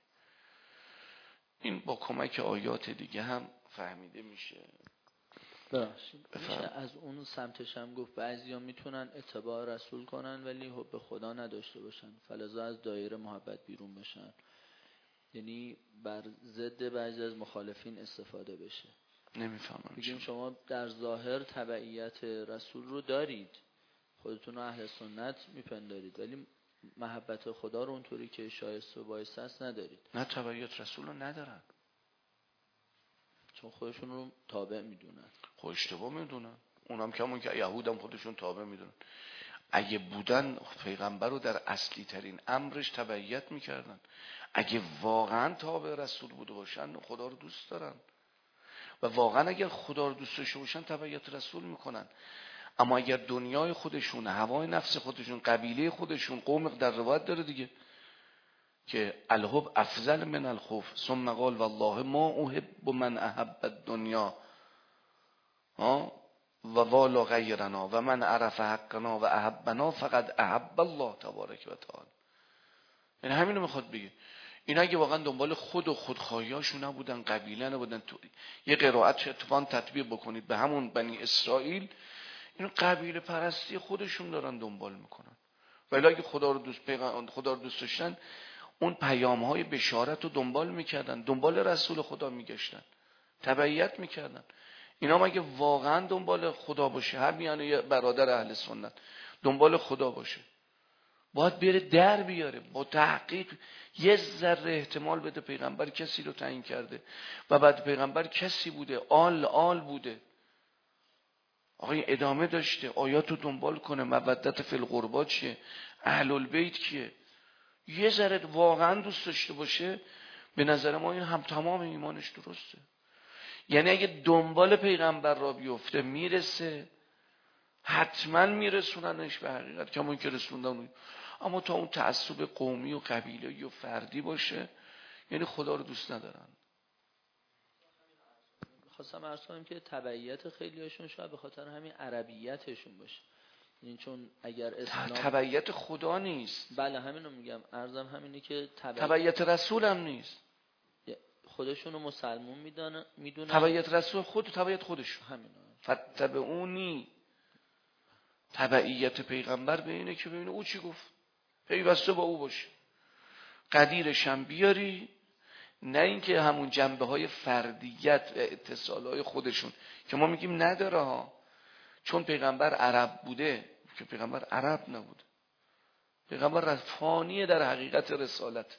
این با کمک آیات دیگه هم فهمیده میشه. ببخشید میشه از اون سمتش هم گفت بعضیا میتونن اتباع رسول کنن ولی حب خدا نداشته باشن، فلذا از دایره محبت بیرون بشن، یعنی بر ضد بعضی از مخالفین استفاده بشه. نمیفهمم. بگیم شما در ظاهر تبعیت رسول رو دارید، خودتون رو اهل سنت میپندارید، ولی محبت خدا رو اونطوری که شایسته و بایسته است ندارید. نه، تبعیت رسول رو ندارن، چون خودشون رو تابع میدونن. خب اشتباه میدونن. اونم که همون که یهود هم خودشون تابع میدونن. اگه بودن پیغمبر رو در اصلی ترین امرش تبعیت میکردن. اگه واقعا تابع رسول بوده باشن خدا رو دوست دارن و واقعا اگر خدا رو دوست داشته باشن تبعیت رسول میکنن. اما اگر دنیای خودشون، هوای نفس خودشون، قبیله خودشون، قوم، در روایت داره دیگه که الحب افضل من الخوف، ثم قال والله ما احب من احب الدنیا ها و والا غیرنا و من عرف حقنا و احبنا فقد احب الله تبارک و تعالی. یعنی همینو میخواد بگه. اینا اگه واقعا دنبال خود و خودخواهیاشون نبودن، قبیله نبودن، تو یه قرائت اتفاقا تطبیق بکنید به همون بنی اسرائیل، اینو قبیله پرستی خودشون دارن دنبال میکنن. ولی اگه خدا رو دوست پیغمبر خدا رو دوست داشتن، اون پیام های بشارت رو دنبال میکردن، دنبال رسول خدا میگشتن، تبعیت میکردن. اینا مگه واقعا دنبال خدا باشه، هر میانه یه برادر اهل سنت دنبال خدا باشه، باید بره در بیاره با تحقیق، یه ذره احتمال بده پیغمبر کسی رو تعیین کرده و بعد پیغمبر کسی بوده، آل آل بوده. آقای ادامه داشته، آیات رو دنبال کنه، مودت فی القربا چیه، اهل البیت کیه، یه ذره واقعا دوست داشته باشه. به نظر ما این هم تمام ایمانش درسته. یعنی اگه دنبال پیغمبر را بیفته میرسه، حتما میرسوننش به حقیقت کمون که رسوندن. اما تا اون تعصب قومی و قبیله‌ای و فردی باشه، یعنی خدا رو دوست ندارن. خواستم عرض کنم که تبعیت خیلیاشون شاید به خاطر همین عربیتشون باشه، این چون اگر اسلام تبعیت خدا نیست. بله همینو میگم، عرضم همینه که تبعیت, تبعیت رسول هم نیست. خودشونو مسلمون میدونن میدونن تبعیت رسول خود تبعیت خودشون همینه. فتبعونی، تبعیت پیغمبر به اینه که ببینه او چی گفت، پیوسته با او باشه، قدیرش هم بیاری، نه اینکه همون جنبه های فردیت و اتصال های خودشون که ما میگیم نداره ها. چون پیغمبر عرب بوده، که پیغمبر عرب نبوده، پیغمبر فانیه در حقیقت رسالت،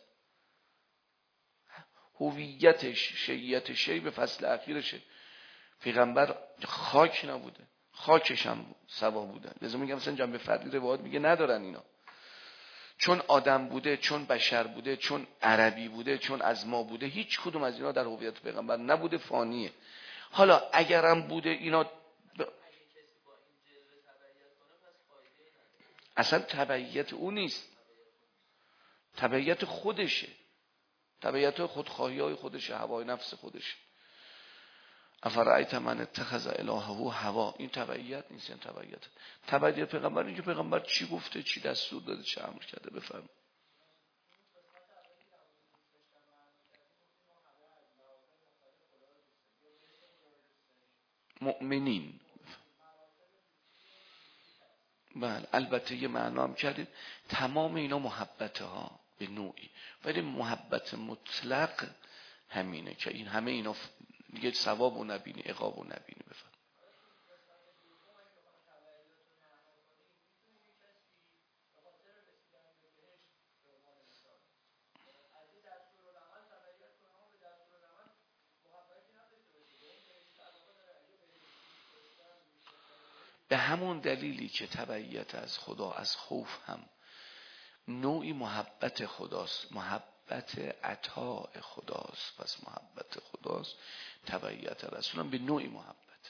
هویتش شیعیت شیع به فصل اخیرشه. پیغمبر خاک نبوده، خاکش هم سوا بودن. لذا میگم مثلا جنبه فردی روایات میگه ندارن اینا، چون آدم بوده، چون بشر بوده، چون عربی بوده، چون از ما بوده، هیچ کدوم از اینا در هویت پیغمبر نبوده، فانیه. حالا اگرم بوده اینا ب... اصلا تبعیت او نیست، تبعیت خودشه، تبعیت خودخواهی های خودشه، هوای نفس خودشه. افرأیت من اتخذ الهه هوا، این تبعیت نیست. این تبعیت تبعیت پیغمبر اینکه پیغمبر چی گفته، چی دستور داده، چه امر کرده. بفرمایید. مؤمنین، بله البته یه معنا هم کردید، تمام اینا محبته ها به نوعی، ولی محبت مطلق همینه که این همه اینا دیگه ثواب و نبینی، عقاب و نبینی. بفرمایید. به همون دلیلی که تبعیت از خدا از خوف هم نوعی محبت خداست، محبت عطا خداست، پس محبت خداست، تبعیت رسول هم به نوعی محبت،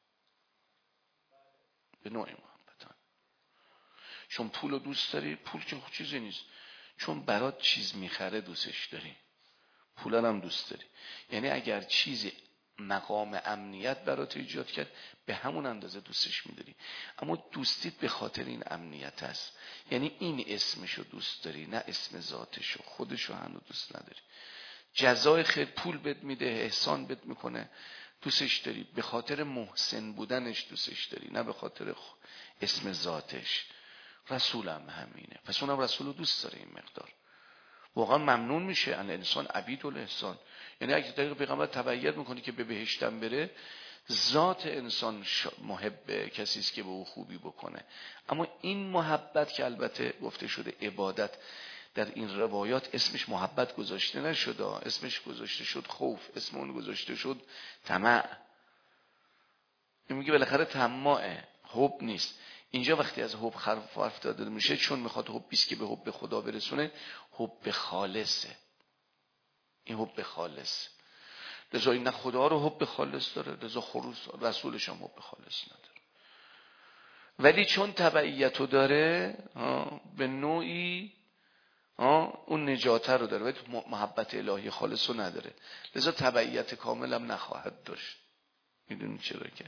به نوعی محبت. چون پول رو دوست داری، پول که چیزی نیست، چون برات چیز میخره دوستش داری، پول هم دوست داری. یعنی اگر چیزی مقام امنیت برات ایجاد کرد، به همون اندازه دوستش میداری. اما دوستیت به خاطر این امنیت است، یعنی این اسمشو دوست داری، نه اسم ذاتشو، خودشو هنوز دوست نداری. جزای خیر پول بد میده، احسان بد میکنه، دوستش داری، به خاطر محسن بودنش دوستش داری، نه به خاطر اسم ذاتش. رسولم همینه، پس اونم رسولو دوست داره. این مقدار واقعا ممنون میشه. ان انسان عبید الاحسان، یعنی اگه طریق پیغمبر تبعیت میکنی که به بهشتم بره، ذات انسان محب کسی است که به او خوبی بکنه. اما این محبت که البته گفته شده عبادت، در این روایات اسمش محبت گذاشته نشده، اسمش گذاشته شد خوف، اسم اون گذاشته شد طمع. این میگه بالاخره طماعه، حب نیست. اینجا وقتی از حب حرف داده میشه، چون میخواد حبی است که به حب خدا برسونه، حب خالصه. این حب خالص، لذا این نه خدا رو حب خالص داره، لذا خروس رسولش هم حب خالص نداره. ولی چون تبعیت رو داره، به نوعی اون نجاته رو داره، ولی محبت الهی خالص رو نداره، لذا تبعیت کامل هم نخواهد داشت. میدونی چرا؟ که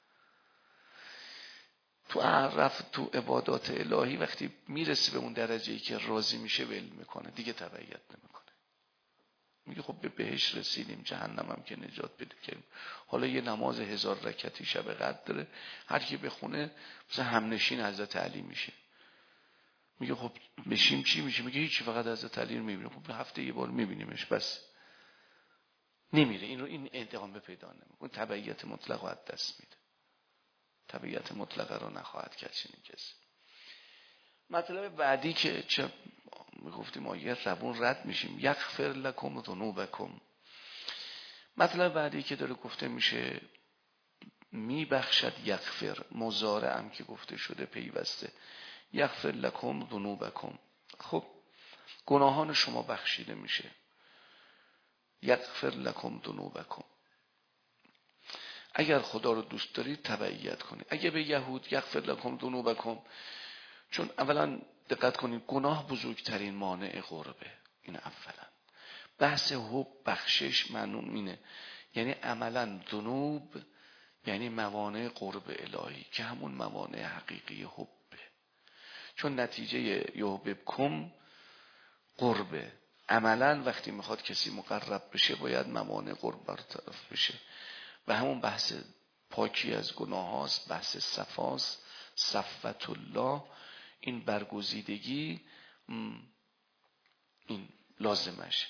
تو عرف تو عبادات الهی وقتی میرسی به اون درجه‌ای که راضی میشه ول میکنه، دیگه تبعیت نمیکنه. میگه خب به بهش رسیدیم، جهنم هم که نجات پیدا کردیم، حالا یه نماز هزار رکعتی شب قدر داره، هر کی بخونه مثلا همنشین حضرت علی میشه. میگه خب بشیم چی میشه؟ میگه هیچی، فقط حضرت علی رو میبینیم. خب به هفته یه بار میبینیمش، بس نمیره. این رو این انتقام پیدا نمیکنه، اون تبعیت مطلق رو از دست میده. تبعیت مطلقه رو نخواهد کرد چنین کسی. مطلب بعدی که چه میگفتیم آیه زبون رد میشیم، یغفر لکم ذنوبکم. مطلب بعدی که داره گفته میشه میبخشد، یغفر مضارع هم که گفته شده پیوسته، یغفر لکم ذنوبکم. خب گناهان شما بخشیده میشه، یغفر لکم ذنوبکم. اگر خدا رو دوست دارید تبعیت کنید. اگه به یهود یغفر لکم ذنوبکم، چون اولا دقت کنید گناه بزرگترین مانع قربه. این اولا بحث حب بخشش معنوم اینه، یعنی عملا ذنوب یعنی موانع قرب الهی که همون موانع حقیقی حبه. چون نتیجه یحببکم قربه. عملا وقتی میخواد کسی مقرب بشه باید موانع قرب برطرف بشه و همون بحث پاکی از گناه هاست، بحث صفاست، صفوت الله. این برگزیدگی این لازمشه.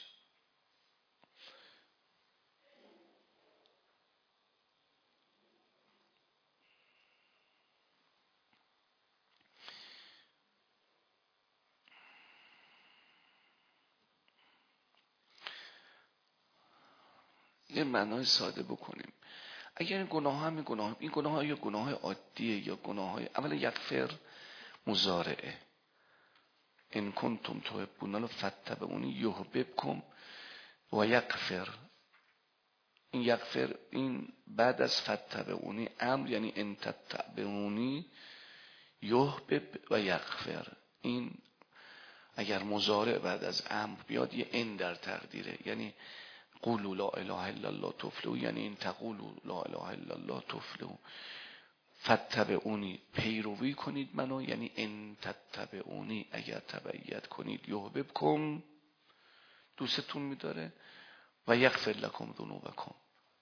یه معنای ساده بکنیم. اگر این گناه ها همین گناه این گناه ها یا گناه عادیه یا گناه های اولا یغفر مضارعه ان کنتم تحبون الله فاتبعونی یحببکم و یغفر. این یغفر این بعد از فاتبعونی امر، یعنی ان تتبعونی یحبب و یغفر. این اگر مضارع بعد از امر بیاد یه ان در تقدیره، یعنی قولوا لا اله الا الله تفلحوا، یعنی این تقولوا لا اله الا الله تفلحوا. فاتبعونی پیروی کنید منو، یعنی ان تتبعونی اگر تبعیت کنید یحببکم دوستتون میداره و یغفر لکم ذنوبکم.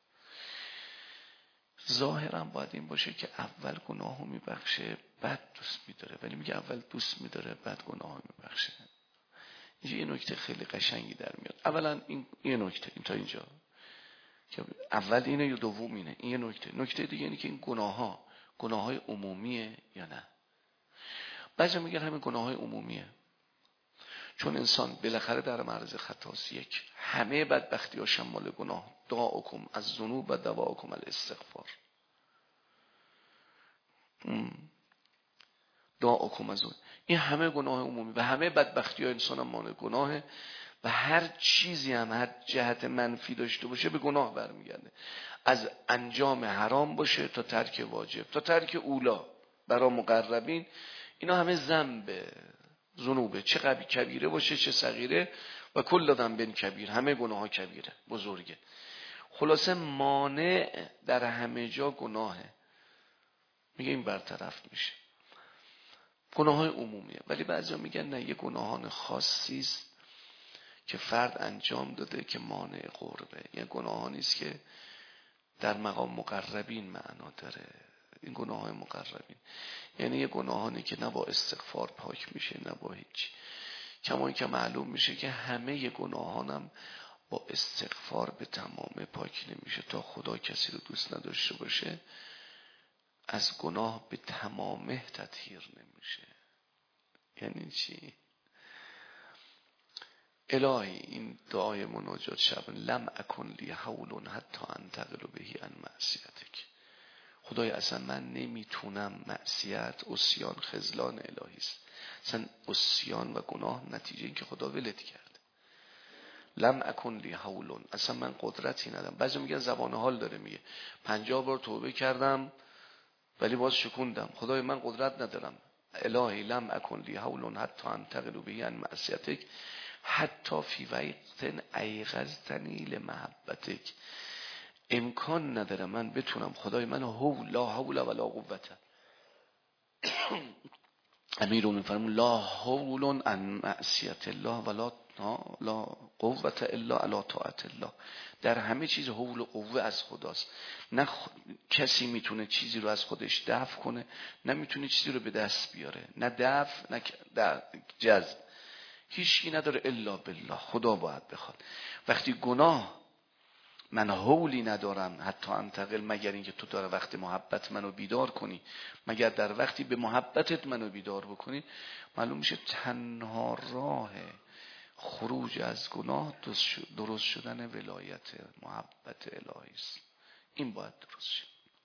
ظاهرا باید این باشه که اول گناهو میبخشه بعد دوست میداره، ولی میگه اول دوست میداره بعد گناهو میبخشه. اینجا یه نکته خیلی قشنگی در میاد. اولا این یه نکته این تا اینجا که اول اینه یا دوم اینه، این یه نکته. نکته دیگه اینه که این گناه ها گناه های عمومیه یا نه. بعضی میگن همین گناه های عمومیه، چون انسان بالاخره در معرض خطاست. یک همه بدبختی ها شمال گناه. دعاکم از ذنوب و دواکم الاستغفار. دعاکم از ذنوب، این همه گناه عمومی و همه بدبختی ها انسان هم مانع گناهه و هر چیزی هم هر جهت منفی داشته باشه به گناه برمیگرده. از انجام حرام باشه تا ترک واجب تا ترک اولا برای مقربین، اینا همه ذنبه، ذنوبه، چه قبی کبیره باشه چه صغیره و کل ذنب کبیر، همه گناه ها کبیره بزرگه. خلاصه مانع در همه جا گناهه، میگه این برطرف میشه. گناه های عمومیه، ولی بعضیا میگن نه، یه گناهان خاصی است که فرد انجام داده که مانع قربه. یه گناهانی است که در مقام مقربین معنا داره. این گناه های مقربین یعنی یه گناهانی که نه با استغفار پاک میشه نه با هیچ. کما این که معلوم میشه که همه گناهانم با استغفار به تمام پاک نمیشه. تا خدا کسی رو دوست نداشته باشه از گناه به تمامه تطهیر نمیشه. یعنی چی؟ الهی، این دعای مناجات شب، لم اکن لی حول حتی انتقل بهی عن معصیتک. خدای اصلا من نمیتونم، معصیت عصیان خذلان الهی است. اصلا عصیان و گناه نتیجه این که خدا ولت کرده. لم اکن لی حول، اصلا من قدرتی ندارم. بعضی میگن زبان حال داره، میگه پنجاه بار توبه کردم ولی باز شکوندم. خدای من قدرت ندارم. الهی لم اکن لی حول حتی انتقل بهی عن معصیتک حتی فی وقت ایقظتنی لمحبتک. امکان نداره من بتونم خدای من حول لا حول ولا قوة. امیرو میفرمون لا حول عن معصیت الله ولا لا قوة الا علی طاعت الله. در همه چیز حول و قوه از خداست. نه خ... کسی میتونه چیزی رو از خودش دفع کنه، نه میتونه چیزی رو به دست بیاره. نه دفع نه در جذب، هیچی نداره الا بالله. خدا باید بخواد. وقتی گناه من حولی ندارم حتی انتقل، مگر اینکه تو در وقت محبت منو بیدار کنی، مگر در وقتی به محبتت منو بیدار بکنی، معلوم میشه تنها راه خروج از گناه درست شدن ولایت محبت الهی است. این باید درست شد.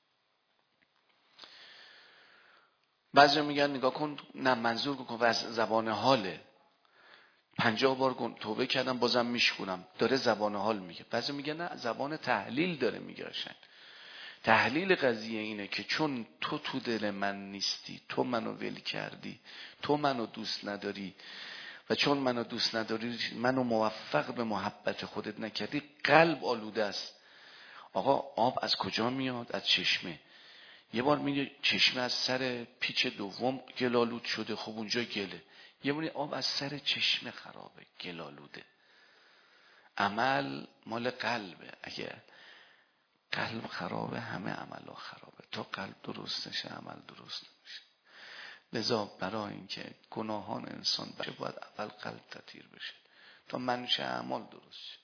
بعضی میگن نگاه کن، نه منظور کن و زبان حاله، پنجاه بار توبه کردم بازم میشکنم، داره زبان حال میگه. بعضی میگه نه، زبان تحلیل داره میگه. تحلیل قضیه اینه که چون تو تو دل من نیستی، تو منو ول کردی، تو منو دوست نداری و چون منو دوست نداری منو موفق به محبت خودت نکردی، قلب آلوده است. آقا آب از کجا میاد؟ از چشمه. یه بار میگه چشمه از سر پیچ دوم گلالود شده، خب اونجا گله. یه بار آب از سر چشمه خرابه، گلالوده. عمل مال قلبه. اگه قلب خرابه همه عمل ها خرابه. تا قلب درست نشه عمل درست نمیشه. لذا برای اینکه گناهان انسان بشه باید اول قلب تطهیر بشه تا منشأ اعمال درست شه.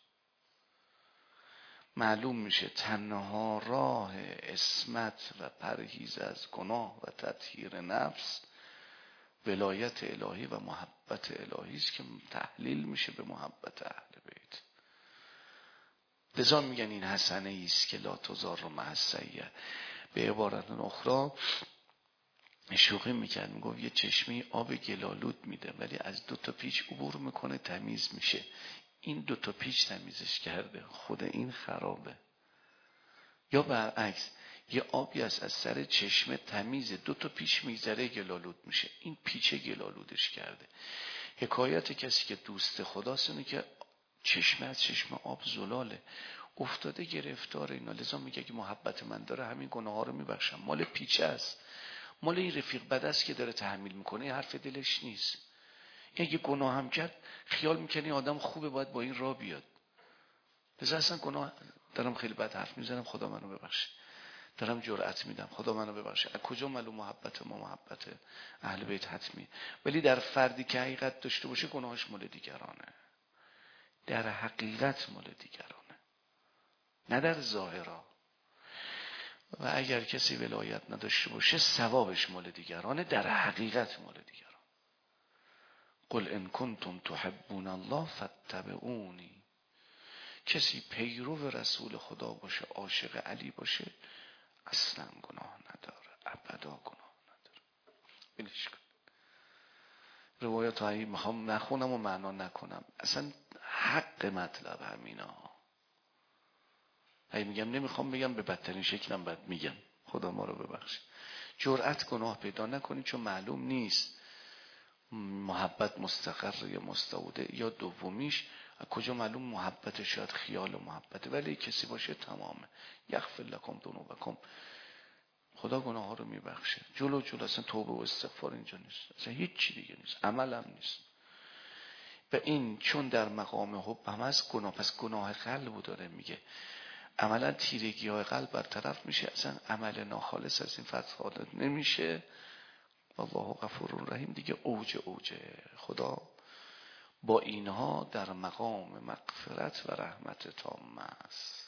معلوم میشه تنها راه عصمت و پرهیز از گناه و تطهیر نفس ولایت الهی و محبت الهی است که تحلیل میشه به محبت اهل بیت. لذا میگن این حسنه ایست که لا تزار مع السیئه. به عبارت اخرى شوخی میکرد، میگفت یه چشمه آب گلالود میده ولی از دو تا پیچ عبور میکنه تمیز میشه. این دو تا پیچ تمیزش کرده، خود این خرابه. یا برعکس یه آبی از از سر چشمه تمیزه، دو تا پیچ میذاره گلالود میشه، این پیچ گلالودش کرده. حکایت کسی که دوست خداست اینه که چشمه از چشمه آب زلاله، افتاده گرفتار اینا. لذا میگه که محبت من داره همین گناه ها رو میبخشم. مال پیچه است، مال این رفیق بد است که داره تحمیل میکنه، این حرف دلش نیست. این اگه گناه هم کرد خیال میکنی آدم خوبه باید با این راه بیاد. لذا اصلا گناه دارم خیلی بد حرف میزنم، خدا منو ببخشه، دارم جرأت میدم، خدا منو ببخشه. از کجا معلوم محبت ما محبت اهل بیت حتمی؟ ولی در فردی که حقیقت داشته باشه گناهش مال دیگرانه، در حقیقت مال دیگرانه، نه در ظاهرا. و اگر کسی ولایت نداشته باشه ثوابش مال دیگرانه، در حقیقت مال دیگران. قل ان کنتم تحبون الله فاتبعونی. کسی پیرو رسول خدا باشه، عاشق علی باشه، اصلا گناه نداره، ابدا گناه نداره. بلش کن. روایات هایی میخوام نخونم و معنا نکنم، اصلا حق مطلب همینا. هی میگم نمیخوام بگم به بدترین شکلم بد میگم، خدا ما رو ببخشه. جرأت گناه پیدا نکنی چون معلوم نیست محبت مستقر یا مستعوده، یا دومیش کجا معلوم محبت شاید خیال محبته، ولی کسی باشه تمامه. یغفر لکم ذنوبکم، خدا گناه ها رو میبخشه. جلو جلو اصلا توبه و استغفار اینجا نیست، اصلا هیچ چی دیگه نیست، عمل هم نیست. و این چون در مقام حب هم از گناه، پس گناه قلب داره میگه. عملا تیرگی های قلب برطرف میشه، اصلا عمل ناخالص از این فتح حادث نمیشه. الله غفور رحیم دیگه اوج اوجه. خدا با اینها در مقام مغفرت و رحمت تام است.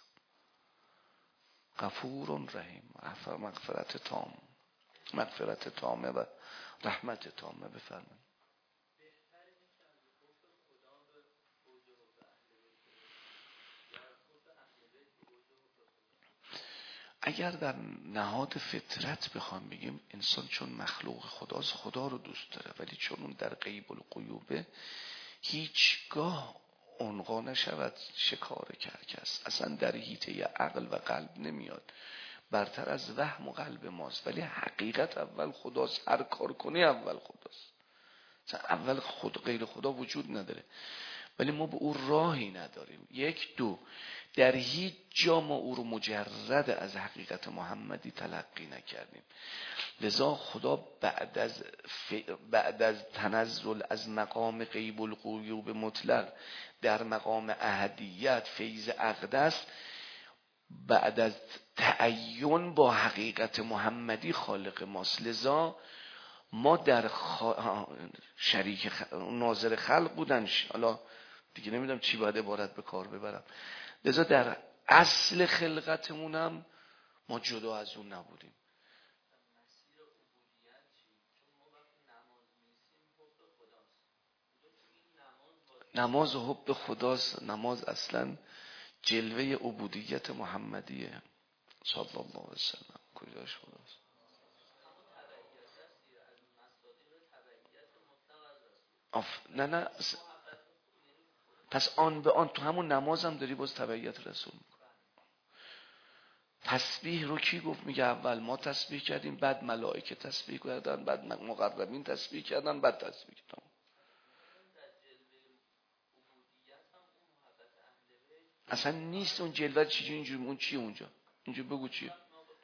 غفور رحیم، مغفرت تام، مغفرت تامه و رحمت تامه. بفرمایید. اگر در نهاد فطرت بخوام بگیم، انسان چون مخلوق خداست خدا رو دوست داره، ولی چون اون در غیب الغیوبه هیچگاه عنقا نشود شکار کرکس، اصلا در حیطه عقل و قلب نمیاد، برتر از وهم و قلب ماست. ولی حقیقت اول خداست، هر کار کنی اول خداست، اول خود، غیر خدا وجود نداره. ولی ما به او راهی نداریم. یک دو در هیچ جا ما او رو مجرد از حقیقت محمدی تلقی نکردیم. لذا خدا بعد از ف... بعد از تنزل از مقام غیب الغیوب مطلق در مقام احدیت فیض اقدس، بعد از تعین با حقیقت محمدی خالق ماست. لذا ما در خ... شریک خ... ناظر خلق بودن، حالا دیگه نمیدونم چی باید عبارت به کار ببرم. لذا در اصل خلقتمونم ما جدا از اون نبودیم. نماز حب خداست. نماز اصلا جلوه عبودیت محمدیه صلی الله علیه وسلم. کجاش خداست؟ آف... نه نه اصلا... پس آن به آن تو همون نماز هم داری باز تبعیت رسول میکنی. تسبیح رو کی گفت؟ میگه اول ما تسبیح کردیم، بعد ملائکه تسبیح کردن، بعد مقربین تسبیح کردن، بعد تسبیح کردن. اصلا نیست اون جلوه چیزی اینجوری، اون چی اونجا؟ اینجا بگو چیه؟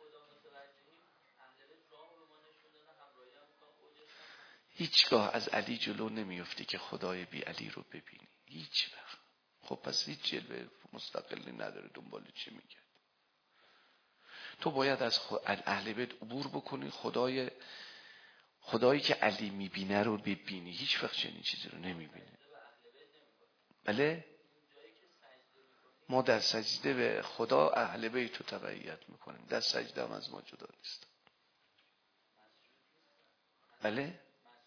هیچگاه از علی جلو نمیفتی که خدای بی علی رو ببینی، هیچ وقت. خب پس هیچ جلوه مستقلی نداره، دنبال چی میگه؟ تو باید از اهل بیت عبور بکنی، خدای خدایی که علی میبینه رو ببینی. هیچ وقت چنین چیزی رو نمیبینی. بله ما در سجده به خدا اهل بیت رو تبعیت میکنیم، در سجده هم از ما جدا نیست. بله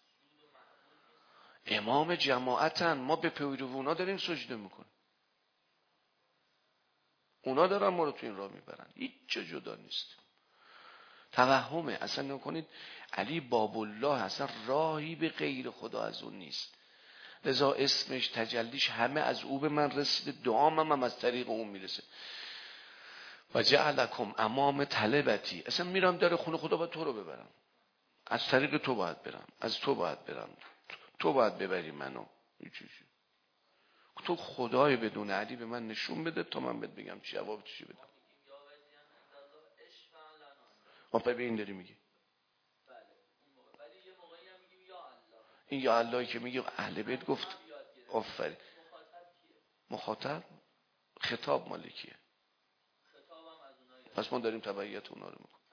امام جماعتن، ما به پیروونا داریم سجده میکنیم. اونا دارن ما رو تو این راه میبرن، هیچ جا جدا نیست. توهمه. اصلا نکنید علی باب الله اصلا راهی به غیر خدا از اون نیست. لذا اسمش تجلیش همه از او به من رسیده، دعامم هم از طریق اون میرسه. و جعلکم امام طلبتی، اصلا میرم در خونه خدا و تو رو ببرم، از طریق تو باید برم، از تو باید برم، تو باید ببری منو. تو خدای بدون علی به من نشون بده تا من بهت بگم چی جواب چی بدم. ما به این داری میگی این یا اللهی که میگه اهل بیت گفت آفرین. مخاطب خطاب مالکیه، پس ما داریم تبعیت اونا رو میکنیم.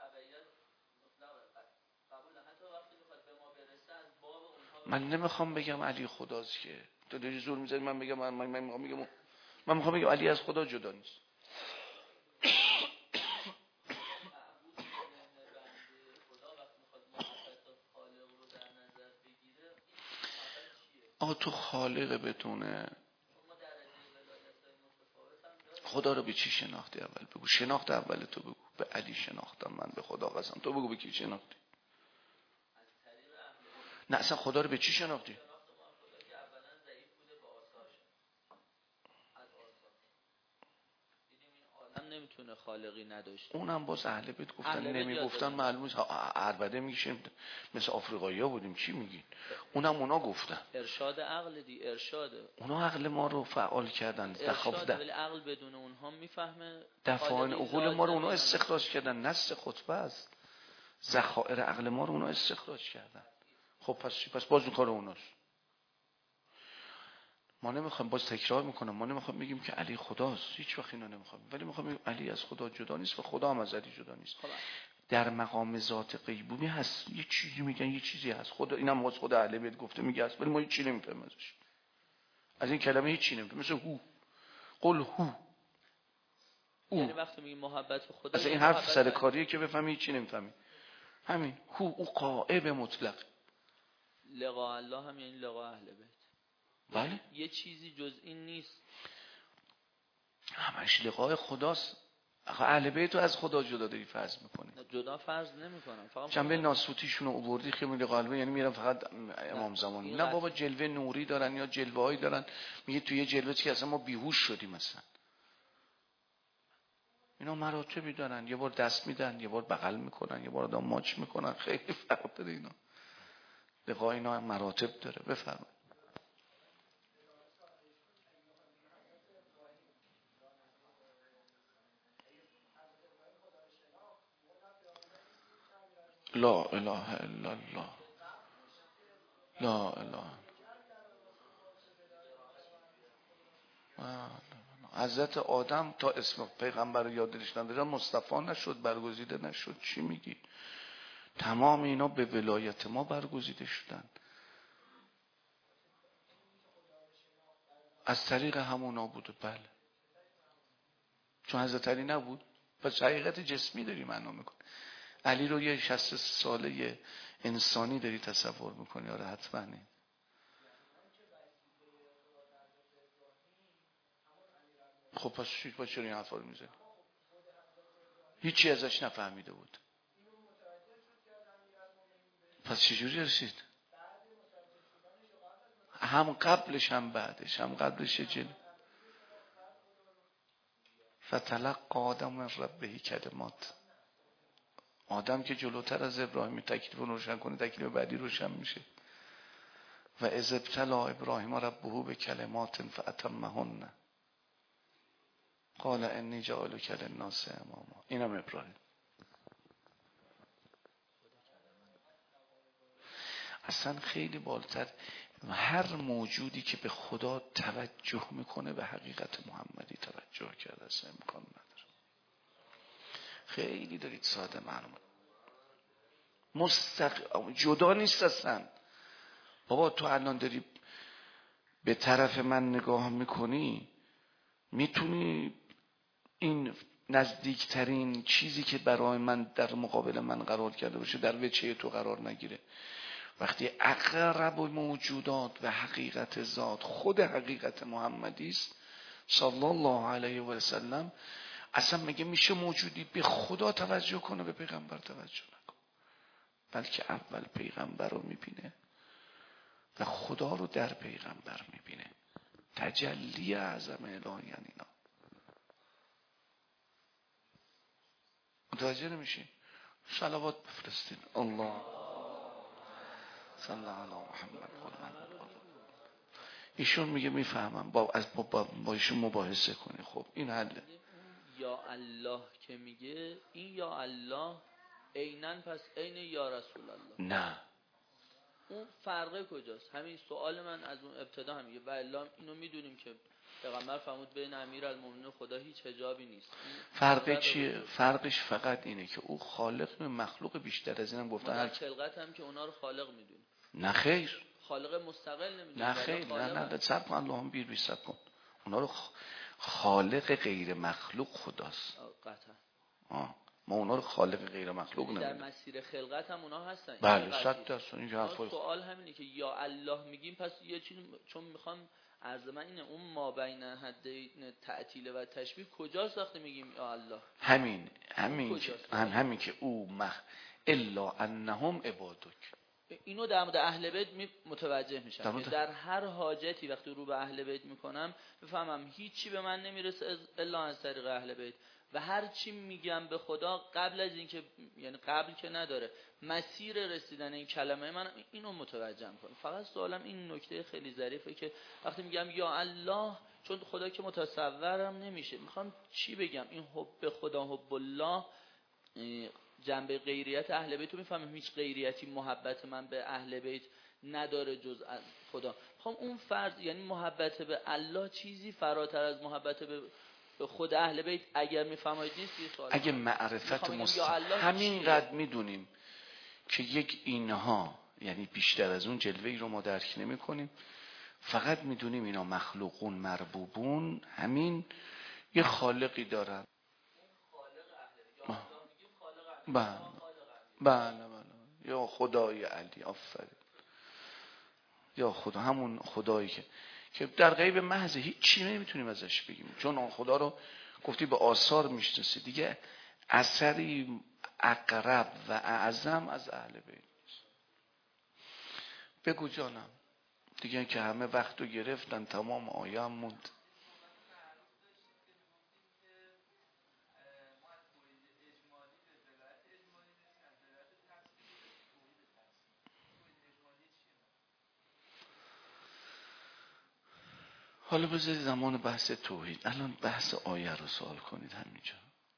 من نمیخوام بگم علی خداست که تو داری زور میزنی من بگم من من من میخوام بگم من میخوام بگم علی از خدا جدا نیست. آه تو خالق بتونه خدا رو به چی شناختی؟ اول بگو شناخت اول تو بگو. به علی شناختم من، به خدا قسم. تو بگو به کی شناختی؟ نه اصلا خدا رو به چی شناختی؟ نمیتونه خالقی نداشته. اونم باز اهل بیت گفتن نمیگفتن معلومه عربده میشیم مثل آفریقایی‌ها بودیم. چی میگین؟ اونم اونا گفتن ارشاد عقل دی ارشاده. اونا عقل ما رو فعال کردن. ارشاده ولی عقل بدون اونها میفهمه. دفعان عقول ما رو اونا استخراج کردن. نص خطبه است. ذخایر عقل ما رو اونا استخراج کردن. خب پس چی؟ پس باز کار اوناست. ما نمیخوایم، باز تکرار میکنم، ما نمیخوایم بگیم که علی خداست، هیچ وقت اینا نمیخوایم، ولی میخوایم بگیم علی از خدا جدا نیست و خدا هم از علی جدا نیست. در مقام ذات غیبونی هست، یه چیزی میگن، یه چیزی هست خدا، اینم باز خدا اهل بیت گفته میگه هست، ولی ما هیچ چیزی نمیفهمیم ازش. از این کلمه هیچ چیزی نمیفهمیم. مثل هو، قل هو. یعنی وقتی میگیم محبت به خدا، از این حرف سرکاریه که بفهمی هیچ چیزی نمیفهمی. همین هو، او غائب مطلق. لقاء الله هم یعنی لقاء اهل بیت. بله. یه چیزی جز این نیست. همش لقاء خداست. اهل بیت رو از خدا جدا داری فرض میکنی؟ جدا فرض نمیکنم. فقط جنبه ناسوتیشون رو آوردی خیلی لقاء، یعنی میرن فقط امام زمانی. نه بابا، جلوه نوری دارن یا جلوه هایی دارن. میگه توی یه جلوه که اصلا ما بیهوش شدیم مثلا. اینا مراتبی دارن، یه بار دست میدن، یه بار بغل میکنن، یه بار آدم ماچ میکنن. خیلی فرق داره اینا. لقاء اینا مراتب داره. بفرمایید. لا اله الا الله، لا اله. حضرت آدم تا اسم پیغمبر رو یادش نداره مصطفی نشد، برگزیده نشد. چی میگی؟ تمام اینا به ولایت ما برگزیده شدن از طریق همونا بوده. بله، چون حضرت علی نبود. پس حقیقت جسمی داری معنا میکنه. علی رو یه شصت ساله انسانی داری تصور میکنی؟ آره حتما. خب پس چی؟ پس چرا این حرفا رو میزنی؟ هیچی ازش نفهمیده بود. پس چجوری رسید؟ هم قبلش هم بعدش. هم قبلش جل فتلقى آدم من ربه کلمات. آدم که جلوتر از ابراهیم تکلیف روشن کنه، تکلیف بعدی روشن میشه. و اذ ابتلی ابراهیم ربه به کلمات فاتمهن قال انی جاعلک للناس اماما. اینم ابراهیم. اصلا خیلی بالاتر. هر موجودی که به خدا توجه میکنه به حقیقت محمدی توجه کرده، اصلا امکان نداره. خیلی دارید ساده معلومه. مستق... جدا نیست اصلا. بابا تو الان داری به طرف من نگاه میکنی، میتونی این نزدیکترین چیزی که برای من در مقابل من قرار کرده باشه در وجه تو قرار نگیره. وقتی اقرب موجودات و حقیقت ذات خود حقیقت محمدی است صلی الله علیه و سلم، اصلا میگه میشه موجودی به خدا توجه کنه به پیغمبر توجه نکنه، بلکه اول پیغمبر رو میبینه و خدا رو در پیغمبر میبینه. تجلی اعظم الهی یعنی اینا. متوجه نمیشین؟ صلوات بفرستین. الله صلی علی محمد. ایشون میگه میفهمم، با از با, با, با ایشون مباحثه کنی. خب این حله. یا الله که میگه این یا الله عیناً پس عین یا رسول الله؟ نه، اون فرقه کجاست؟ همین سوال من از اون ابتدا هم میگه و الا اینو میدونیم که پیغمبر فرمود بین امیرالمومنین خدا هیچ حجابی نیست. فرق چیه؟ فرقش فقط اینه که او خالق مخلوق بیشتر از اینم گفتن. هر خلقت هم که اونا رو خالق میدونیم. نه خیر، خالق مستقل نمیدونیم. نه خیر، نه نه صبر کن، اللهم بیر بیر صبر کن. اونا رو خالق غیر مخلوق خداست. قطعا. آه. ما اونا رو خالق غیر مخلوق نمیدونیم. در مسیر خلقت هم اونا هستن. بله صد درصد. این حرفا سوال همینه که یا الله میگیم پس یه چیزی، چون میخوام عرض من اینه اون ما بین حد تعطیل و تشبیه کجاست وقتی میگیم یا الله؟ همین همین که هم همین که او مخ الا انهم عبادک. اینو در مورد اهل بیت متوجه میشم که در هر حاجتی وقتی رو به اهل بیت میکنم بفهمم هیچی به من نمیرسه الا از طریق اهل بیت و هر چی میگم به خدا قبل از اینکه، یعنی قبل که نداره، مسیر رسیدن این کلمه من اینو متوجه کنم. فقط سوالم این نکته خیلی ظریفه که وقتی میگم یا الله، چون خدا که متصورم نمیشه، میخوام چی بگم؟ این حب خدا، حب الله، جنبه غیریت اهل بیت رو میفهمم. هیچ غیریتی محبت من به اهل بیت نداره جز خدا. میخوام اون فرض، یعنی محبت به الله چیزی فراتر از محبت به خود اهل بیت اگر میفهمید نیست. یه سوال اگه معرفت مستقیم همینقدر میدونیم که یک اینها، یعنی بیشتر از اون جلوه‌ای رو ما درک نمی کنیم، فقط میدونیم اینا مخلوقون مربوبون، همین یه خالقی دارن. بله بله بله، یا خدای علی، آفرین، یا خدا، همون خدایی که که در غیب محض هیچ چی نمیتونیم ازش بگیم، چون اون خدا رو گفتی به آثار میشناسی دیگه، اثری اقرب و اعظم از اهل بیت. بگو جانم دیگه که همه وقت رو گرفتن، تمام آیه هم موند. حالا بذارید زمان بحث توحید، الان بحث آیه رو سوال کنید همینجا.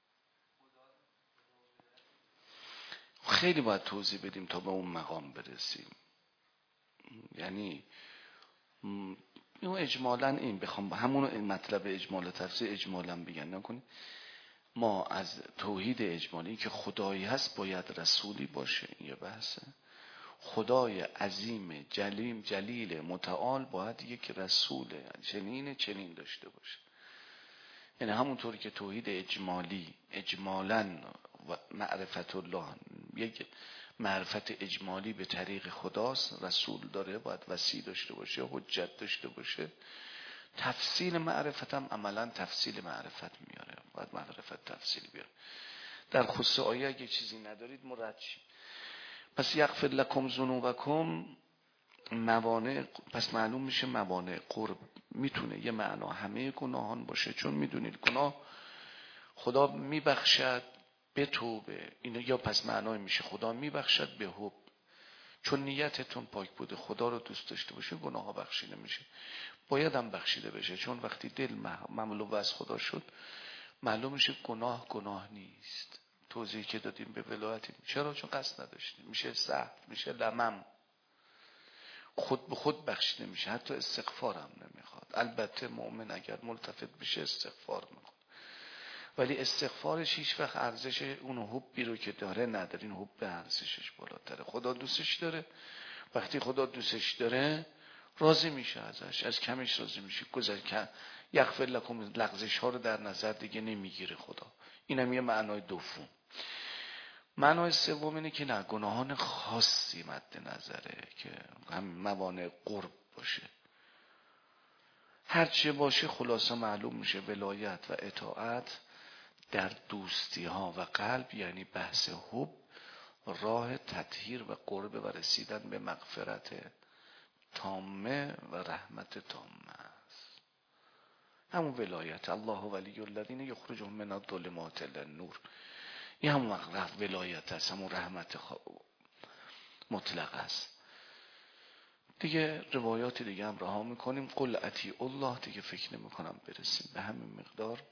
خیلی باید توضیح بدیم تا به اون مقام برسیم. یعنی اینو اجمالاً این بخوام همون این مطلب اجمال تفسیر اجمالاً بگم نکنید. ما از توحید اجمالی که خدایی هست باید رسولی باشه، این یه بحثه. خدای عظیم جلیم جلیل متعال باید یک رسول چنین چنین داشته باشه. یعنی همونطوری که توحید اجمالی اجمالاً و معرفت الله یک معرفت اجمالی به طریق خداست، رسول داره، باید وصی داشته باشه، حجت داشته باشه. تفصیل معرفت هم عملاً تفصیل معرفت میاره، باید معرفت تفصیل بیاره. در خصوص آیه اگه چیزی ندارید مرد شید. پس یغفر لکم ذنوبکم، موانع، پس معلوم میشه موانع قرب میتونه یه معنا همه گناهان باشه، چون میدونید گناه خدا میبخشد به توبه، اینو یا پس معنای میشه خدا میبخشد به حب، چون نیتتون پاک بوده، خدا رو دوست داشته باشه، گناه ها بخشیده میشه. باید هم بخشیده بشه، چون وقتی دل مملو از خدا شد معلوم میشه گناه گناه نیست. توضیحی که دادیم به ولایتی، چرا؟ چون قصد نداشتیم، میشه سهو، میشه لمم، خود به خود بخشیده میشه، حتی استغفار هم نمیخواد. البته مؤمن اگر ملتفت بشه استغفار میخواد، ولی استغفارش هیچ وقت ارزش اون حبی رو که داره نداره. این حب ارزشش بالاتره. خدا دوستش داره، وقتی خدا دوستش داره راضی میشه ازش، از کمش راضی میشه. گذر یغفر لکم لغزش ها رو در نظر دیگه نمیگیره خدا. اینم یه معنای دوم. معنای سوم اینه که نه، گناهان خاصی مد نظره که هم موانع قرب باشه. هرچی باشه خلاصه معلوم میشه ولایت و اطاعت در دوستی ها و قلب، یعنی بحث حب راه تطهیر و قرب و رسیدن به مغفرت تامه و رحمت تامه است. همون ولایت، الله ولی الذین یخرجهم من الظلمات الی النور، این همون ولایت است، همون رحمت مطلق است. دیگه روایات دیگه هم رها میکنیم. قل اطیعوا الله، دیگه فکر نمی کنم برسیم به همین مقدار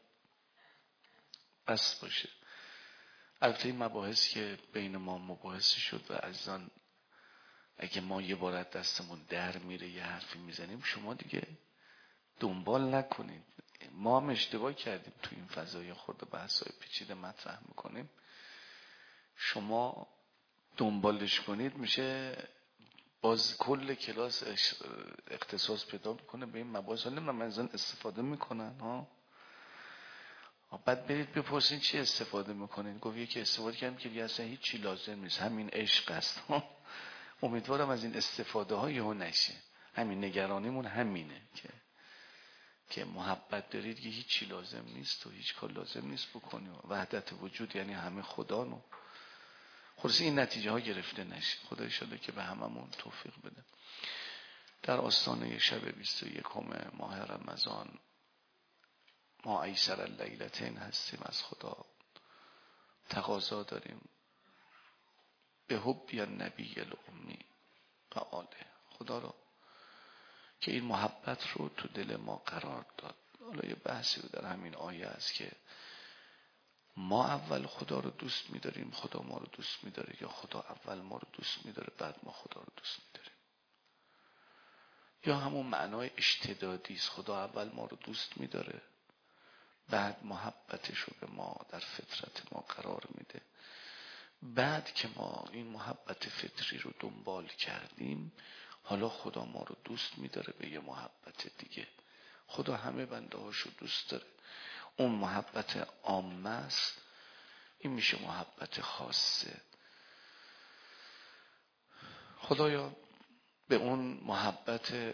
بس باشه. البته این مباحث که بین ما مباحثی شد و عزیزان اگه ما یه بار از دستمون در میره یه حرفی میزنیم، شما دیگه دنبال نکنید. ما هم اشتباه کردیم تو این فضای خورده بحثای پیچیده مطرح میکنیم، شما دنبالش کنید میشه باز کل کلاس اختصاص پیدا میکنه به این مباحث. حالا من از استفاده میکنن ها، بعد برید بپرسین چی استفاده میکنین. گفت یکی استفاده کردیم که دیگه اصلا هیچ چی لازم نیست، همین عشق است. امیدوارم از این استفاده ها یهو نشه. همین نگرانیمون همینه که که محبت دارید که هیچ چی لازم نیست و هیچ کار لازم نیست بکنیم. وحدت وجود یعنی همه خدا نو. خلاص این نتیجه ها گرفته نشه. خدا انشالله که به هممون توفیق بده. در آستانه شب بیست و یکم ماه رمضان ما ایسر اللیلتین هستیم. از خدا تقاضا داریم به حب یا نبی الامی و آله، خدا را که این محبت رو تو دل ما قرار داد. حالا یه بحثی رو در همین آیه است که ما اول خدا رو دوست می‌داریم، خدا ما رو دوست می‌داره، یا خدا اول ما رو دوست می‌داره بعد ما خدا رو دوست می‌داریم، یا همون معنای اشتدادی است. خدا اول ما رو دوست می‌داره بعد محبتش رو به ما در فطرت ما قرار میده. بعد که ما این محبت فطری رو دنبال کردیم، حالا خدا ما رو دوست می‌داره به یه محبت دیگه. خدا همه بنده هاشو دوست داره. اون محبت عامه است، این میشه محبت خاصه. خدایا به اون محبت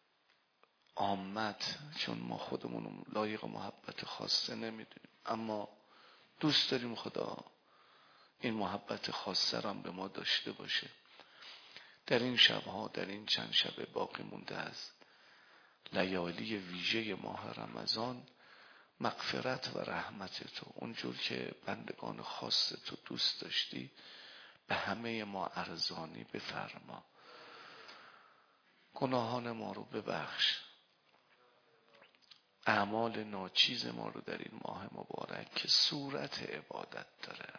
عامت، چون ما خودمون لایق محبت خاصه نمیدونیم، اما دوست داریم خدا این محبت خاصه را به ما داشته باشه. در این شبها، در این چند شب باقی مونده از لیالی ویژه ماه رمضان، مغفرت و رحمت تو اونجور که بندگان خاص تو دوست داشتی به همه ما ارزانی بفرما. گناهان ما رو ببخش، اعمال ناچیز ما رو در این ماه مبارک که صورت عبادت داره،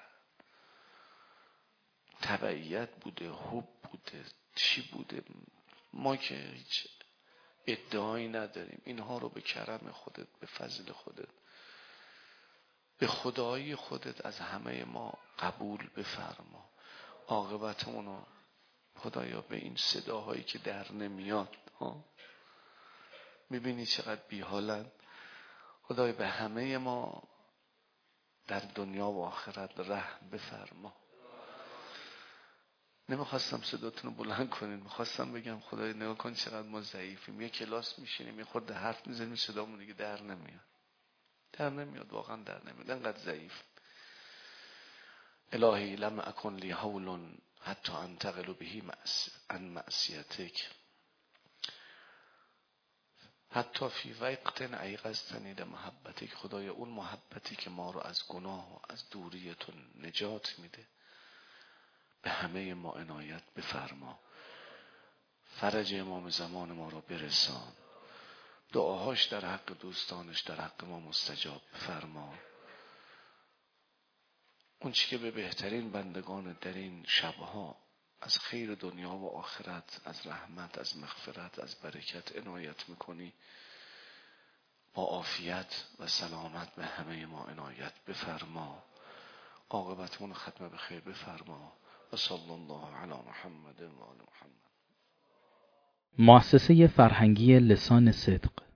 تبعیت بوده، حب بوده، چی بوده، ما که هیچ ادعایی نداریم، اینها رو به کرم خودت، به فضل خودت، به خدایی خودت از همه ما قبول بفرما. عاقبت اونو خدایا به این صداهایی که در نمیاد، میبینی چقدر بیحالن، خدای به همه ما در دنیا و آخرت رحم بفرما. نمیخواستم صداتون رو بلند کنین، میخواستم بگم خدای نگاه کن چقدر ما ضعیفیم، یه کلاس میشینیم یه خورده حرف میزنیم صدامون دیگه در نمیاد، در نمیاد، واقعا در نمیاد، انقدر ضعیف. الهی لم اکن لی حول حتی انتقل بهی عن معصیتک، حتی فی وقت ایقظتنی لمحبتک. خدای اون محبتی که ما رو از گناه و از دوریتون نجات میده به همه ما عنایت بفرما. فرج امام زمان ما رو برسان، دعاهاش در حق دوستانش در حق ما مستجاب بفرما. اون چی که به بهترین بندگان در این شبها از خیر دنیا و آخرت، از رحمت، از مغفرت، از برکت عنایت میکنی، با عافیت و سلامت به همه ما عنایت بفرما. عاقبتمون ختم به خیر بفرما. و صلی الله علی محمد و آل محمد. مؤسسه فرهنگی لسان صدق